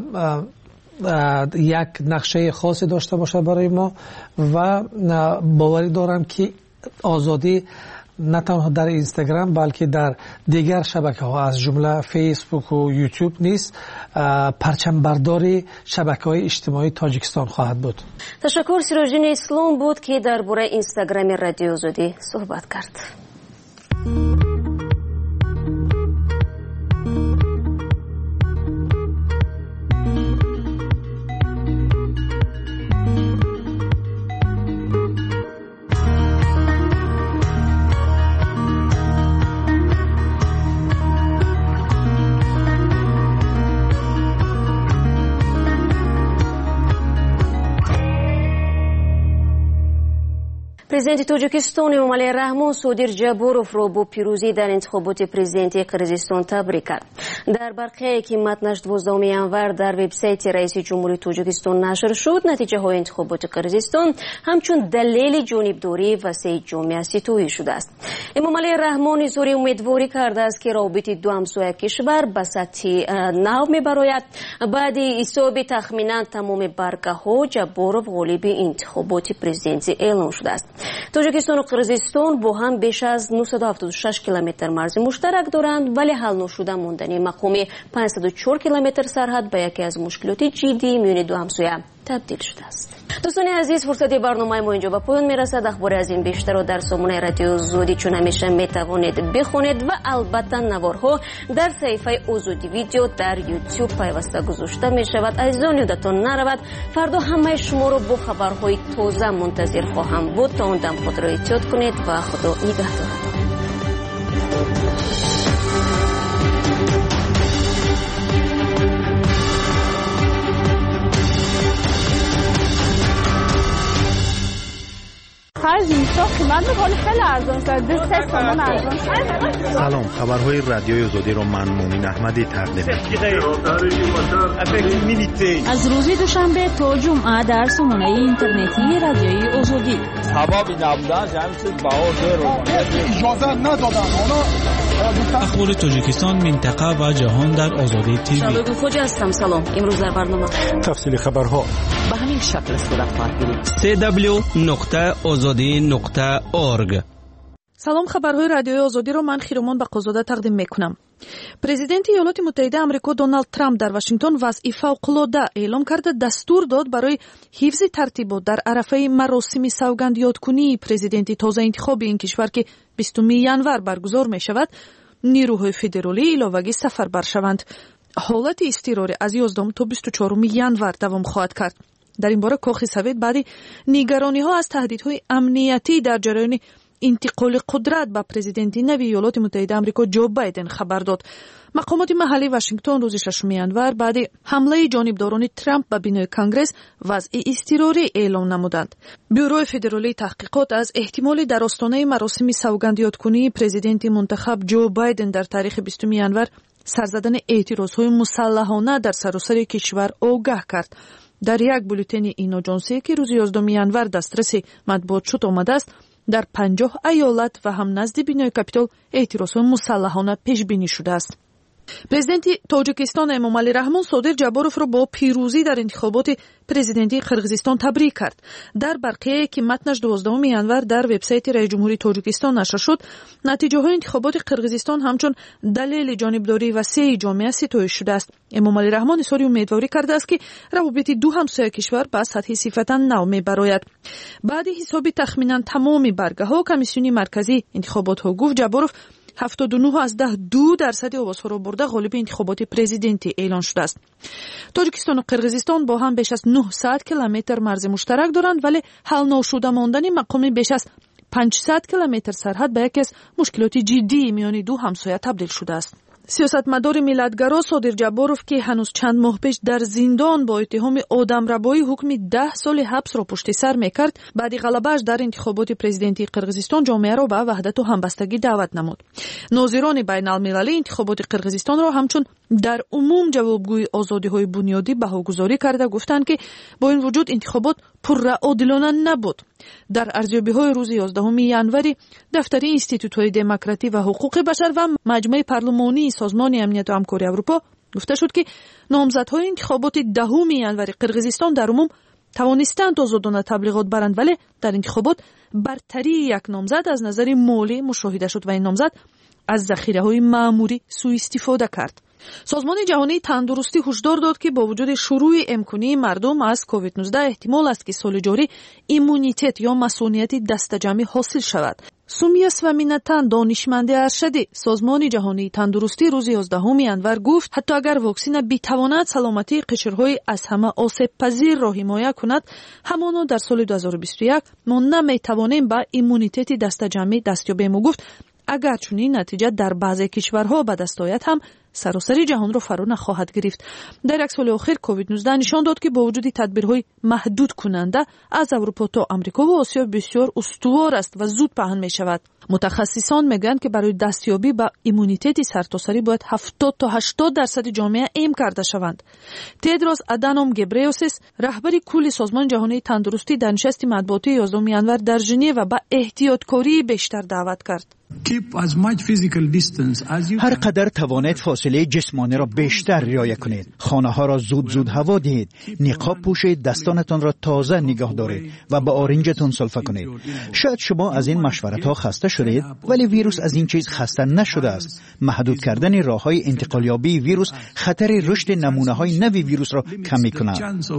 یک نقشه خاصی داشته باشه برای ما و باوری دارم که آزادی نه تنها در اینستاگرام بلکه در دیگر شبکه ها از جمله فیسبوک و یوتیوب نیست پرچم برداری شبکه های اجتماعی تاجیکستان خواهد بود. تشکر. سیروژین اسلام بود که درباره اینستاگرام رادیو آزادی صحبت کرد. پرزیدنت تاجیکستان امامعلی رحمان صادر جابوروف را با پیروزی در انتخابات پرزیدنتی قرقیزستان تبریک کرد. در برقی که متنش 12 ینور در وبسایت رئیس جمهوری تاجیکستان نشر شد، نتیجه های انتخابات قرقیزستان همچون دلیل جانبداری وسیع جامعه ستوده شده است. امامعلی رحمان اظهار امیدواری کرده است که رابطه دو همسایه کشور به سطح نو میبراید. بعد حساب تخمینا تمام برگه ها جابوروف غالب انتخابات پرزیدنتی اعلام شده است. تاجیکستان و قرقیزستان با هم بیش از 976 کیلومتر مرز مشترک دارند، ولی حل نشده ماندنی مقام 504 کیلومتر سرحد به یکی از مشکلات جدی میان دو همسایه تبدیل شده است. دوستان عزیز، فرصت برنامه ما اینجا به پایان میرسد. اخبار از این بیشتر رو در سامانه رادیو آزادی چون همیشه میتوانید بخونید و البته نوارها در صفحه آزادی ویدیو در یوتیوب پیوسته گذاشته می شود. عزیزان یادتان نرود فردا همه شما رو با خبرهای تازه منتظر خواهم بود. تا اون دم خود را احتیاط کنید و خدا نگهدار. خیلی ارزان شد. سلام، خبرهای رادیوی آزادی رو من مومن احمدی تقدیم از روز دوشنبه تا جمعه در سامانه اینترنتی رادیوی آزادی. سببی نبودن همین چیز باور رو اجازه ندادن. اخبار تاجیکستان، منطقه و جهان در آزادی تیوی. شادو خوجا هستم. سلام. امروز در برنامه تفصیل خبرها به همین شکل صورت خواهد گرفت. www.azadi.org. سلام، خبرهای رادیوی آزادی رو من خیرومان بقازاده تقدیم میکنم. президенти ایالات متحده آمریکا دونالد ترامپ در واشنگتن وضعی فوق‌العاده اعلام کرده دستور داد برای حفظ ترتیبات در عرفه مراسم سوگندیادکنی президенти تازه انتخابی این کشور که 20 январ برگزار می شود نیروهای فدرالی ایلاوگی سفربر شوند. حالت اضطراری از 11 تا 24 январ دوام خواهد کرد. در این باره کاخ سفید بعد نگرانی ها از تهدیدهای امنیتی در جریان انتقال قدرت به президенти نوی ایالات متحده آمریکا جو بایدن خبر داد. مقامات محلی واشنگتن روز 6 январ بعد حمله جانبداران ترامپ به بینای کانگرس وضع اضطراری اعلام نمودند. بیوروی فدرالی تحقیقات از احتمال در آستانه مراسم سوگندیادکنی президенти منتخب جو بایدن در تاریخ 20 январ سر زدن اعتراضهای مسلحانه در سراسر کشور آگاه کرد. در یک بولتن ایناجانسی که روز 11 январ دسترس مطبوعات شد آمده است در 50 ایالت و هم نزد بینای کاپیتول اعتراضهای مسلحانه پیش بینی شده است. президенти тоҷикистон эмомалӣ раҳмон содир ҷаборовро бо пирӯзӣ дар интихоботи президентии қирғизистон табрик кард. дар барқияе ки матнаш 12 январ дар вебсайти раисҷумҳурии тоҷикистон нашр шуд, натиҷаҳои интихоботи қирғизистон ҳамчун далели ҷонибдории васеи ҷомеа ситоиш шудааст. эмомалӣ раҳмон изҳори умедворӣ кардааст ки равобити ду ҳамсоя кишвар ба сатҳи сифатан нав мебарояд. баъди ҳисоби тахминан тамоми баргаҳо комиссиони марказии интихоботҳо гуфт ҷаборов 79.2% овозҳоро бурда ғолиби интихоботи президентӣ эълон шудааст. тоҷикистону қирғизистон бо ҳам беш аз 900 километр марзи муштарак доранд, вале ҳал ношуда мондани мақоми беш аз 500 километр сарҳад ба яке аз мушкилоти ҷиддии миёни ду ҳамсоя табдил шудааст. сиёсатмадори миллатгаро Содир Ҷаборов ки ҳанӯз чанд моҳ пеш дар зиндон бо иттиҳоми одамрабоӣ ҳукми 10 соли ҳабсро пушти сар мекард, баъди ғалабааш дар интихоботи президентии Қирғизистон ҷомеаро ба ваҳдату ҳамбастагӣ даъват намуд. нозирони байналмилалӣ интихоботи Қирғизистонро ҳамчун дар умум ҷавобгӯи озодиҳои бунёдӣ баҳогузорӣ карда гуфтанд ки бо ин вуҷуд интихобот пурра одилона набуд. дар арзёбиҳои рӯзи 11 январи дафтари институтҳои демократӣ ва ҳуқуқи башар ва маҷмӯи парлумонии созмони амнияту ҳамкории Аврупо гуфта шуд ки номзадҳои интихоботи 10 январи Қирғизистон дар умум тавонистанд озодона таблиғот баранд, вале дар интихобот бартарии як номзад аз назари молӣ мушоҳида шуд ва ин номзад аз захираҳои маъмурӣ сӯистифода кард. созмони ҷаҳонии тандурустӣ ҳушдор дод ки бо вуҷуди шурӯи эмкунии мардум аз COVID-19 эҳтимол аст ки соли ҷорӣ иммунитет ё масонияти дастаҷамъӣ ҳосил шавад. сумия сваминатан донишманди аршади созмони ҷаҳонии тандурустӣ рӯзи 11 январ гуфт ҳатто агар воксина битавонад саломатии қишрҳои аз ҳама осебпазирро ҳимоя кунад, ҳамоно дар соли 2021 мо наметавонем ба иммунитети дастаҷамъӣ дастёбем. ӯ гуфт агар чунин натиҷа дар баъзе кишварҳо ба даст ояд ҳам саросари ҷаҳонро фаро нахоҳад гирифт. дар як соли охир COVID-19 нишон дод ки бо вуҷуди тадбирҳои маҳдудкунанда аз Аврупо то Амрико ва Осиё бисёр устувор аст ва зуд паҳн мешавад. мутахассисон мегӯянд ки барои дастёбӣ ба иммунитети сартосарӣ бояд 70 то 80% ҷомеа эм карда шаванд. Тедрос Аданом Гебреёсис, раҳбари кулли созмони ҷаҳонии тандурустӣ, дар нишасти матбуотии 11 январ дар Женева ба эҳтиёткории бештар даъват кард. هر قدر توانید فاصله جسمانی را بیشتر رعایت کنید. خانه ها را زود هوا دهید. نقاب پوشید، دستانتان را تازه نگاه دارید و به آرنجتان سلفه کنید. شاید شما از این مشورت ها خسته شدید، ولی ویروس از این چیز خسته نشده است. محدود کردن راههای انتقالیابی ویروس خطر رشد نمونه های نوی ویروس را کم می‌کند.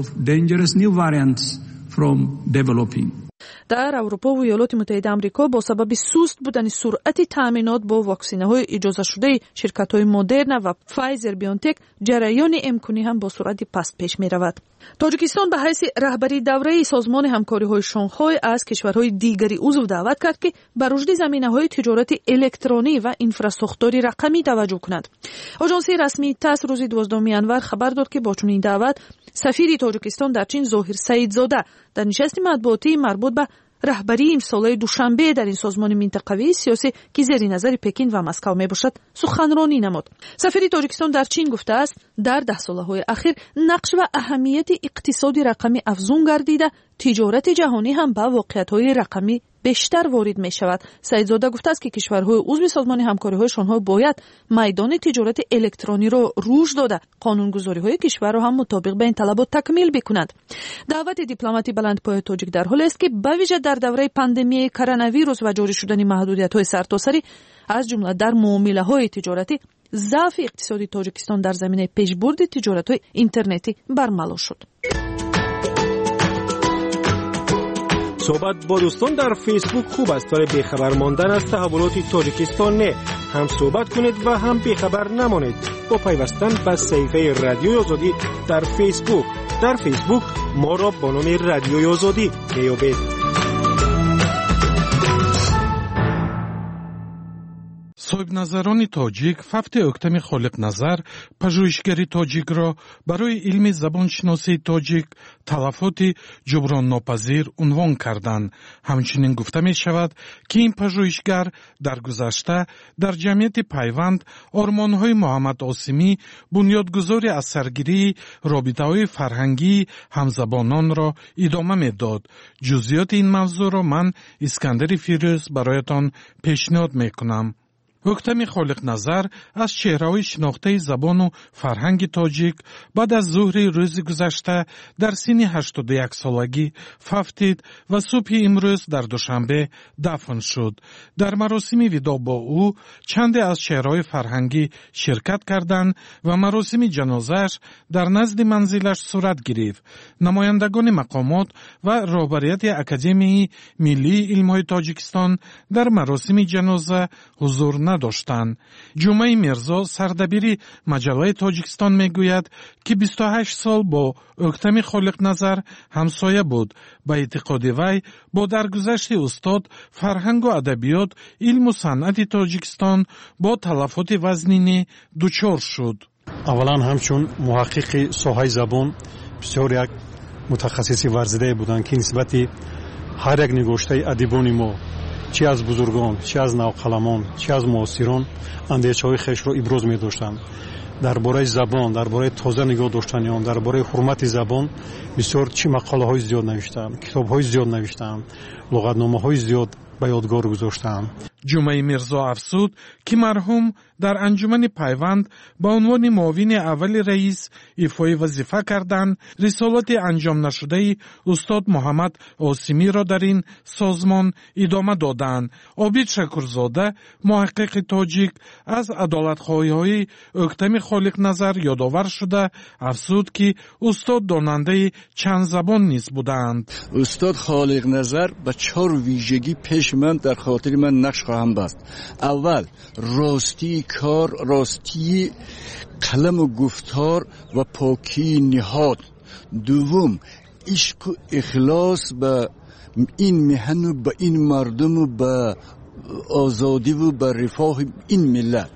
дар Аврупо ва Иёлоти Муттаҳидаи Амрико бо сабаби суст будани суръати таъминот бо ваксинаҳои иҷозатшудаи ширкатҳои Модерна ва Pfizer-BioNTech ҷараёни эмкунӣ ҳам бо суръати паст пеш меравад. тоҷикистон ба ҳайси раҳбари давраи созмони ҳамкориҳои Шонхой аз кишварҳои дигари узв даъват кард ки ба рушди заминаҳои тиҷорати электронӣ ва инфраструктури рақамӣ таваҷҷӯҳ кунад. оҷонсии расмии ТАСС рӯзи 12 январ хабар дод ки бо чунин даъват сафири Тоҷикистон дар Чин Зоҳир Саидзода дар нишасти матбуотии марбут ба раҳбарии имсолаи душанбе дар ин созмони минтақавии сиёсӣ ки зери назари Пекин ва Москав мебошад суханронӣ намуд. сафири Тоҷикистон дар Чин гуфтааст дар 10 солаҳои ахир нақш ва аҳамияти иқтисоди рақамӣ афзун гардида тиҷорати ҷаҳонӣ ҳам ба воқеиятҳои рақамӣ بیشتر وارد می شود. سعیدزاده گفته است که کشورهای عضو سازمان همکاری‌های آنها باید میدان تجارت الکترونی را رشد داده قانونگذاری‌های کشور را هم مطابق به این طلبات تکمیل بکنند. دعوت دیپلماتی بلندپایه تاجیک در حالی است که به ویژه در دوره پاندمی کرونا ویروس و جاری شدن محدودیت‌های سرتاسری از جمله در معامله‌های تجارتی ضعف اقتصادی تاجیکستان در زمینه پیشبرد تجارت‌های اینترنتی برملا شد. صحبت با دوستان در فیسبوک خوب است، ولی بیخبر ماندن از تحولات تاجیکستان نه. هم صحبت کنید و هم بیخبر نمانید با پیوستن به صفحه رادیوی آزادی در فیسبوک. در فیسبوک ما را با نام رادیوی آزادی بیابید. صاحبنظران تاجیک هفته اکتم خالق نظر پژوهشگری تاجیکро برای علم زبانشناسی تاجیک تلفات جبران ناپذیر عنوان کردند. همچنین گفته می شود که این پژوهشگر در گذشته در جمعیت پیوند آرمانهای محمد عاصمی بنیادگذار اثرگیری رابطه‌های فرهنگی همزبانان را ادامه می‌داد. جزئیات این موضوع را من اسکندر فیروز برایتان پیشنهاد می‌کنم. اکتم خالق نظر از چهره‌های شناخته زبان و فرهنگ تاجیک بعد از ظهر روز گذشته در سن 81 سالگی فوتید و صبح امروز در دوشنبه دفن شد. در مراسم وداع با او چند از چهره‌های فرهنگی شرکت کردند و مراسم جنازه‌اش در نزد منزلش صورت گرفت. نمایندگان مقامات و رهبریت اکادمی ملی علم‌های تاجیکستان در مراسم جنازه حضور نداشتند. جمعه میرزا سردبیری مجله تاجیکستان میگوید که 28 سال با اکتم خالق نظر همسایه بود. به اعتقاد وی با درگذشت استاد فرهنگ و ادبیات علم و صنعت تاجیکستان با تلفات وزنینی دچار شد. اولا همچون محقق ساحه زبان بسیار یک متخصصی ورزیده بودند که نسبت هر یک نگاشته ادیبان ما چی از بزرگان، چی از نوقلمان، چی از معاصران اندیشه‌های خویش را ابراز می‌داشتند. درباره زبان، درباره تازه نگاه داشتن، درباره حرمت زبان بسیار چی مقاله‌های زیاد نوشتند، کتاب‌های زیاد نوشتند، لغتنامه‌های زیاد به یادگار گذاشتند. جمعه میرزا افزود که مرحوم در انجمن پیوند با عنوان معاون اول رئیس ایفای وظیفه کردند. رسالت انجام نشده استاد محمد عاصمی را در این سازمان ادامه دادند. عابد شکرزاده محقق تاجیک از عدالت‌خواهی‌های اکتم خالق نظر یادآور شده افزود که استاد داننده چند زبان نیز بودند. استاد خالق نظر با 4 ویژگی پیش من در خاطر من نقش خواهم بست. اول راستی کار، راستی قلم و گفتار و پاکی نهاد. دوم عشق و اخلاص به این مهن و به این مردم و به آزادی و به رفاه این ملت.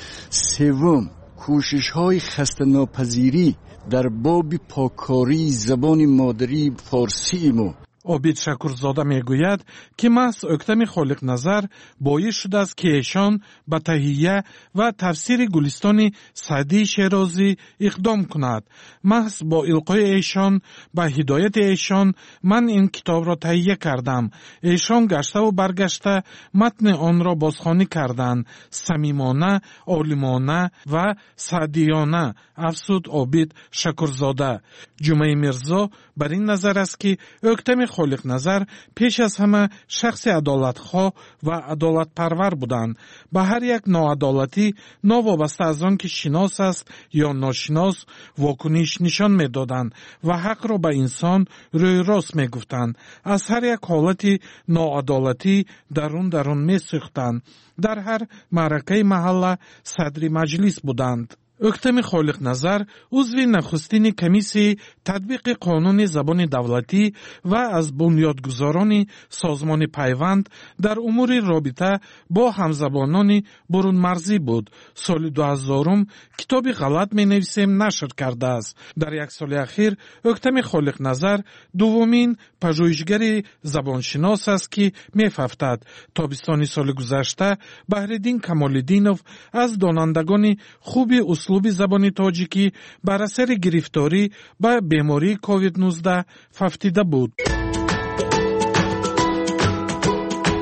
سوم کوشش های خسته ناپذیری در باب پاکاری زبان مادری فارسی ما. عابد شکرزاده میگوید که محض اکتم خالق نظر باعث شده است که ایشان به تهیه و تفسیر گلستان سعدی شیرازی اقدام کند. محض با القای ایشان به هدایت ایشان من این کتاب را تهیه کردم. ایشان گشته و برگشته متن آن را بازخوانی کردند. صمیمانه، عالمانه و سعدیانه، افزود عابد شکرزاده. جمعه میرزا بر این نظر است که اکتم خالق نظر پیش از همه شخص عدالتخواه و عدالت پرور بودند. به هر یک ناعدالتی ناوابسته از آن که شناس است یا ناشناس واکنش نشان میدادند و حق را به انسان روی راست میگفتند. از هر یک حالت ناعدالتی درون میسوختند. در هر معرکه محله صدر مجلس بودند. اکتم خالق نظر عضو نخستین کمیسیون تطبیق قانون زبان دولتی و از بنیادگذاران سازمان پیوند در امور رابطه با همزبانان برون مرزی بود. سال 2000 کتاب غلط می نویسیم نشر کرده است. در یک سال اخیر اکتم خالق نظر دومین پژوهشگر زبانشناس است که می ففتد. تابستان سال گذشته بهرالدین کمال‌الدینov از دانندگان خوب اسلوب زبان تاجیکی بر اثر گرفتاری به بیماری کووید 19 ففتیده بود.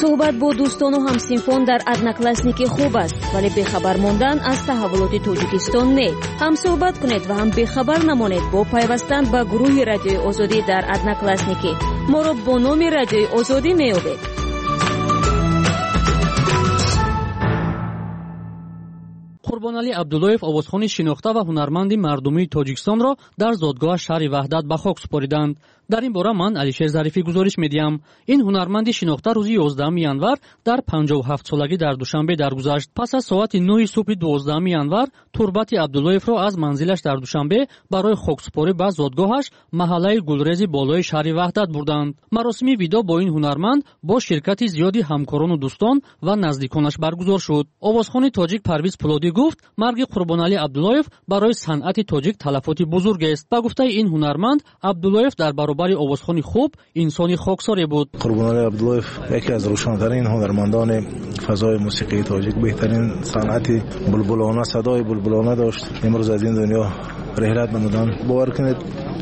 суҳбат бо дӯстону ҳамсинфон дар одноклассники хуб аст, вале бехабар мондан аз таҳаввулоти Тоҷикистон не. ҳам суҳбат кунед ва ҳам бехабар намонед бо пайвастан ба гурӯҳи Радиои Озодӣ дар одноклассники. моро бо номи Радиои Озодӣ меёбед. қурбонали Абдуллоев овозхони шинохта ва ҳунарманди мардумии Тоҷикистонро дар зодгоҳ шаҳри Ваҳдат ба хок супориданд. дар ин бора ман Алишер Зарифӣ гузориш медиҳам. ин ҳунарманди шинохта рӯзи 11 январ дар 57 солагӣ дар Душанбе даргузашт. пас аз соати 9 субҳи 12 январ турбати Абдуллоевро аз манзилаш дар Душанбе барои хоксупорӣ ба зодгоҳаш маҳаллаи Гулрези болои шаҳри Ваҳдат бурданд. маросими видо бо ин ҳунарманд бо ширкати зиёди ҳамкорону дӯстон ва наздиконаш баргузор шуд. овозхони тоҷик Парвиз Пулодӣ гуфт марги Қурбонали Абдуллоев барои санъати тоҷик талафоти бузургест. ба гуфтаи ин ҳунарманд Абдуллоев дар баробари овозхони хуб инсони хоксоре буд. Қурбонали Абдуллоев яке аз рӯшантарин ҳунармандони фазои мусиқии тоҷик беҳтарин санъати булбулона садои булбулона дошт. имрӯз аз ин дунё реҳлат намуданд. бовар кунед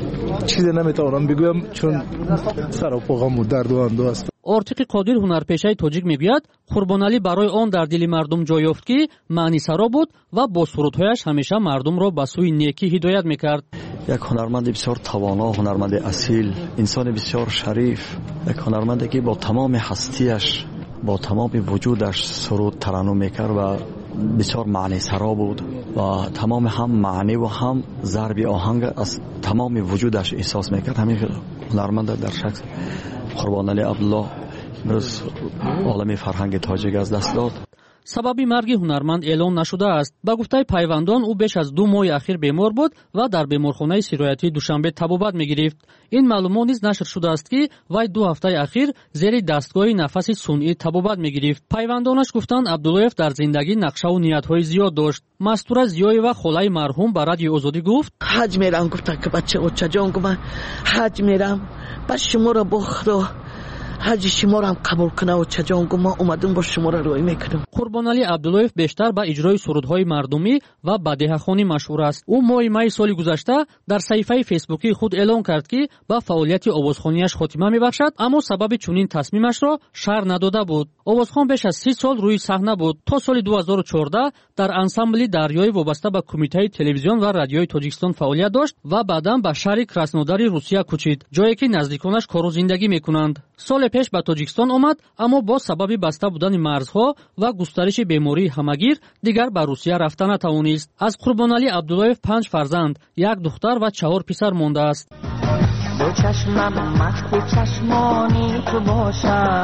чизе наметавонам бигӯям чун сарапо ғаму дарду анду аст. ортиқи Қодир ҳунарпешаи тоҷик мегӯяд Қурбонали барои он дар дили мардум ҷой ёфт ки маънисаро буд ва бо сурудҳояш ҳамеша мардумро ба сӯи некӣ ҳидоят мекард. як ҳунарманди бисёр тавоно, ҳунарманди асил, инсони бисёр шариф, як ҳунарманде ки бо тамоми ҳастияш, бо тамоми вуҷудаш суруд тараннум мекард ва бисёр маънисаро буд ва тамоми ҳам маънӣ ва ҳам зарби оҳанг аз тамоми вуҷудаш эҳсос мекард. ҳамин ҳунарманда дар шахс Қурбонали Абдулло имрӯз олами фарҳанги тоҷик аз даст дод. сабаби марги ҳунарманд эълон нашудааст. ба гуфтаи пайвандон ӯ беш аз 2 моҳи ахир бемор буд ва дар беморхонаи сироятии Душанбе табобат мегирифт. ин маълумот низ нашр шудааст ки вай 2 ҳафтаи ахир зери дастгоҳи нафаси сунъӣ табобат мегирифт. пайвандонаш гуфтанд Абдуллоев дар зиндагӣ нақшаву ниятҳои зиёд дошт. Мастура Зиёева холаи марҳум ба Радиои Озодӣ гуфт: ҳаҷ мерам гуфта ки бача очаҷон гума ҳаҷ мерам ба шуморо бо худо ҳаҷи шуморо ҳам қабул кунав очаҷон гума омадум бо шуморо рӯй мекунам. Қурбонали Абдуллоев бештар ба иҷрои сурудҳои мардумӣ ва бадеҳахонӣ машҳур аст. ӯ моҳи майи соли гузашта дар саҳифаи фейсбукии худ эълон кард ки ба фаъолияти овозхонияш хотима мебахшад, аммо сабаби чунин тасмимашро шарҳ надода буд. овозхон беш аз 30 сол рӯи саҳна буд. то соли 2014 дар ансамбли Дарёи вобаста ба Кумитаи телевизион ва радиои Тоҷикистон фаъолият дошт ва баъдан ба шаҳри Краснодари Русия кӯчид, ҷое ки наздиконаш кору зиндагӣ мекунанд. соли пеш ба Тоҷикистон омад, аммо бо сабаби баста будани марзҳо ва густариши бемории ҳамагир дигар ба Русия рафта натавонист. аз Қурбонали Абдуллоев 5 фарзанд, 1 духтар ва 4 писар мондааст. دو چشمم مست چشمانی تو باشد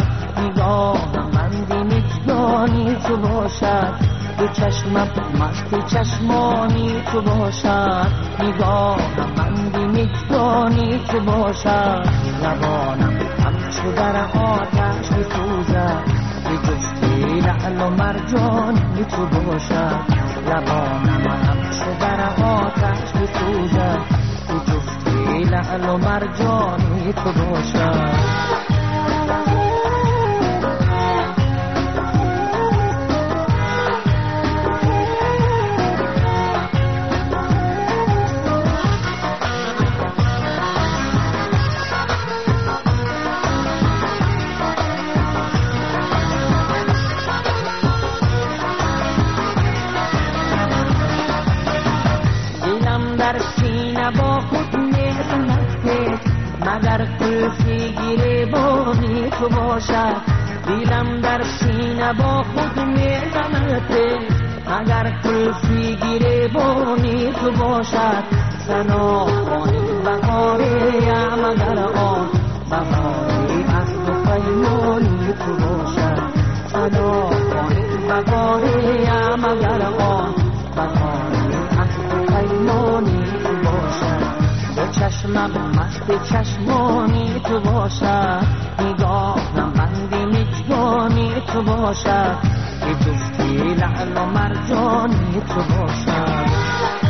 نگاهم بندی میزبانی تو باشد دو چشمم مست چشمانی تو باشد نگاهم بندی میزبانی تو باشد لبانم همچو در آتش میسوزد به جستی لعل و مرجانی تو باشد لبانم همچو در آتش میسوزد به جستی لعل و مرجانی تو باشد. دلم در سینه با خود مگر قلفی گریبانی تو باشد دیلم در سینه با خود میزند مگر قلفی گریبانی تو باشد سناخوانی بهاری مگر آن بهاری از تو پیمانی تو باشد سناخوانی بهاری مگر آن بهاری از تو پیمانی تو باشد چشمم مست چشمانی تو باشد نگاهم بندی میزبانی تو باشد که جستی لعل و مرجانی تو باشد.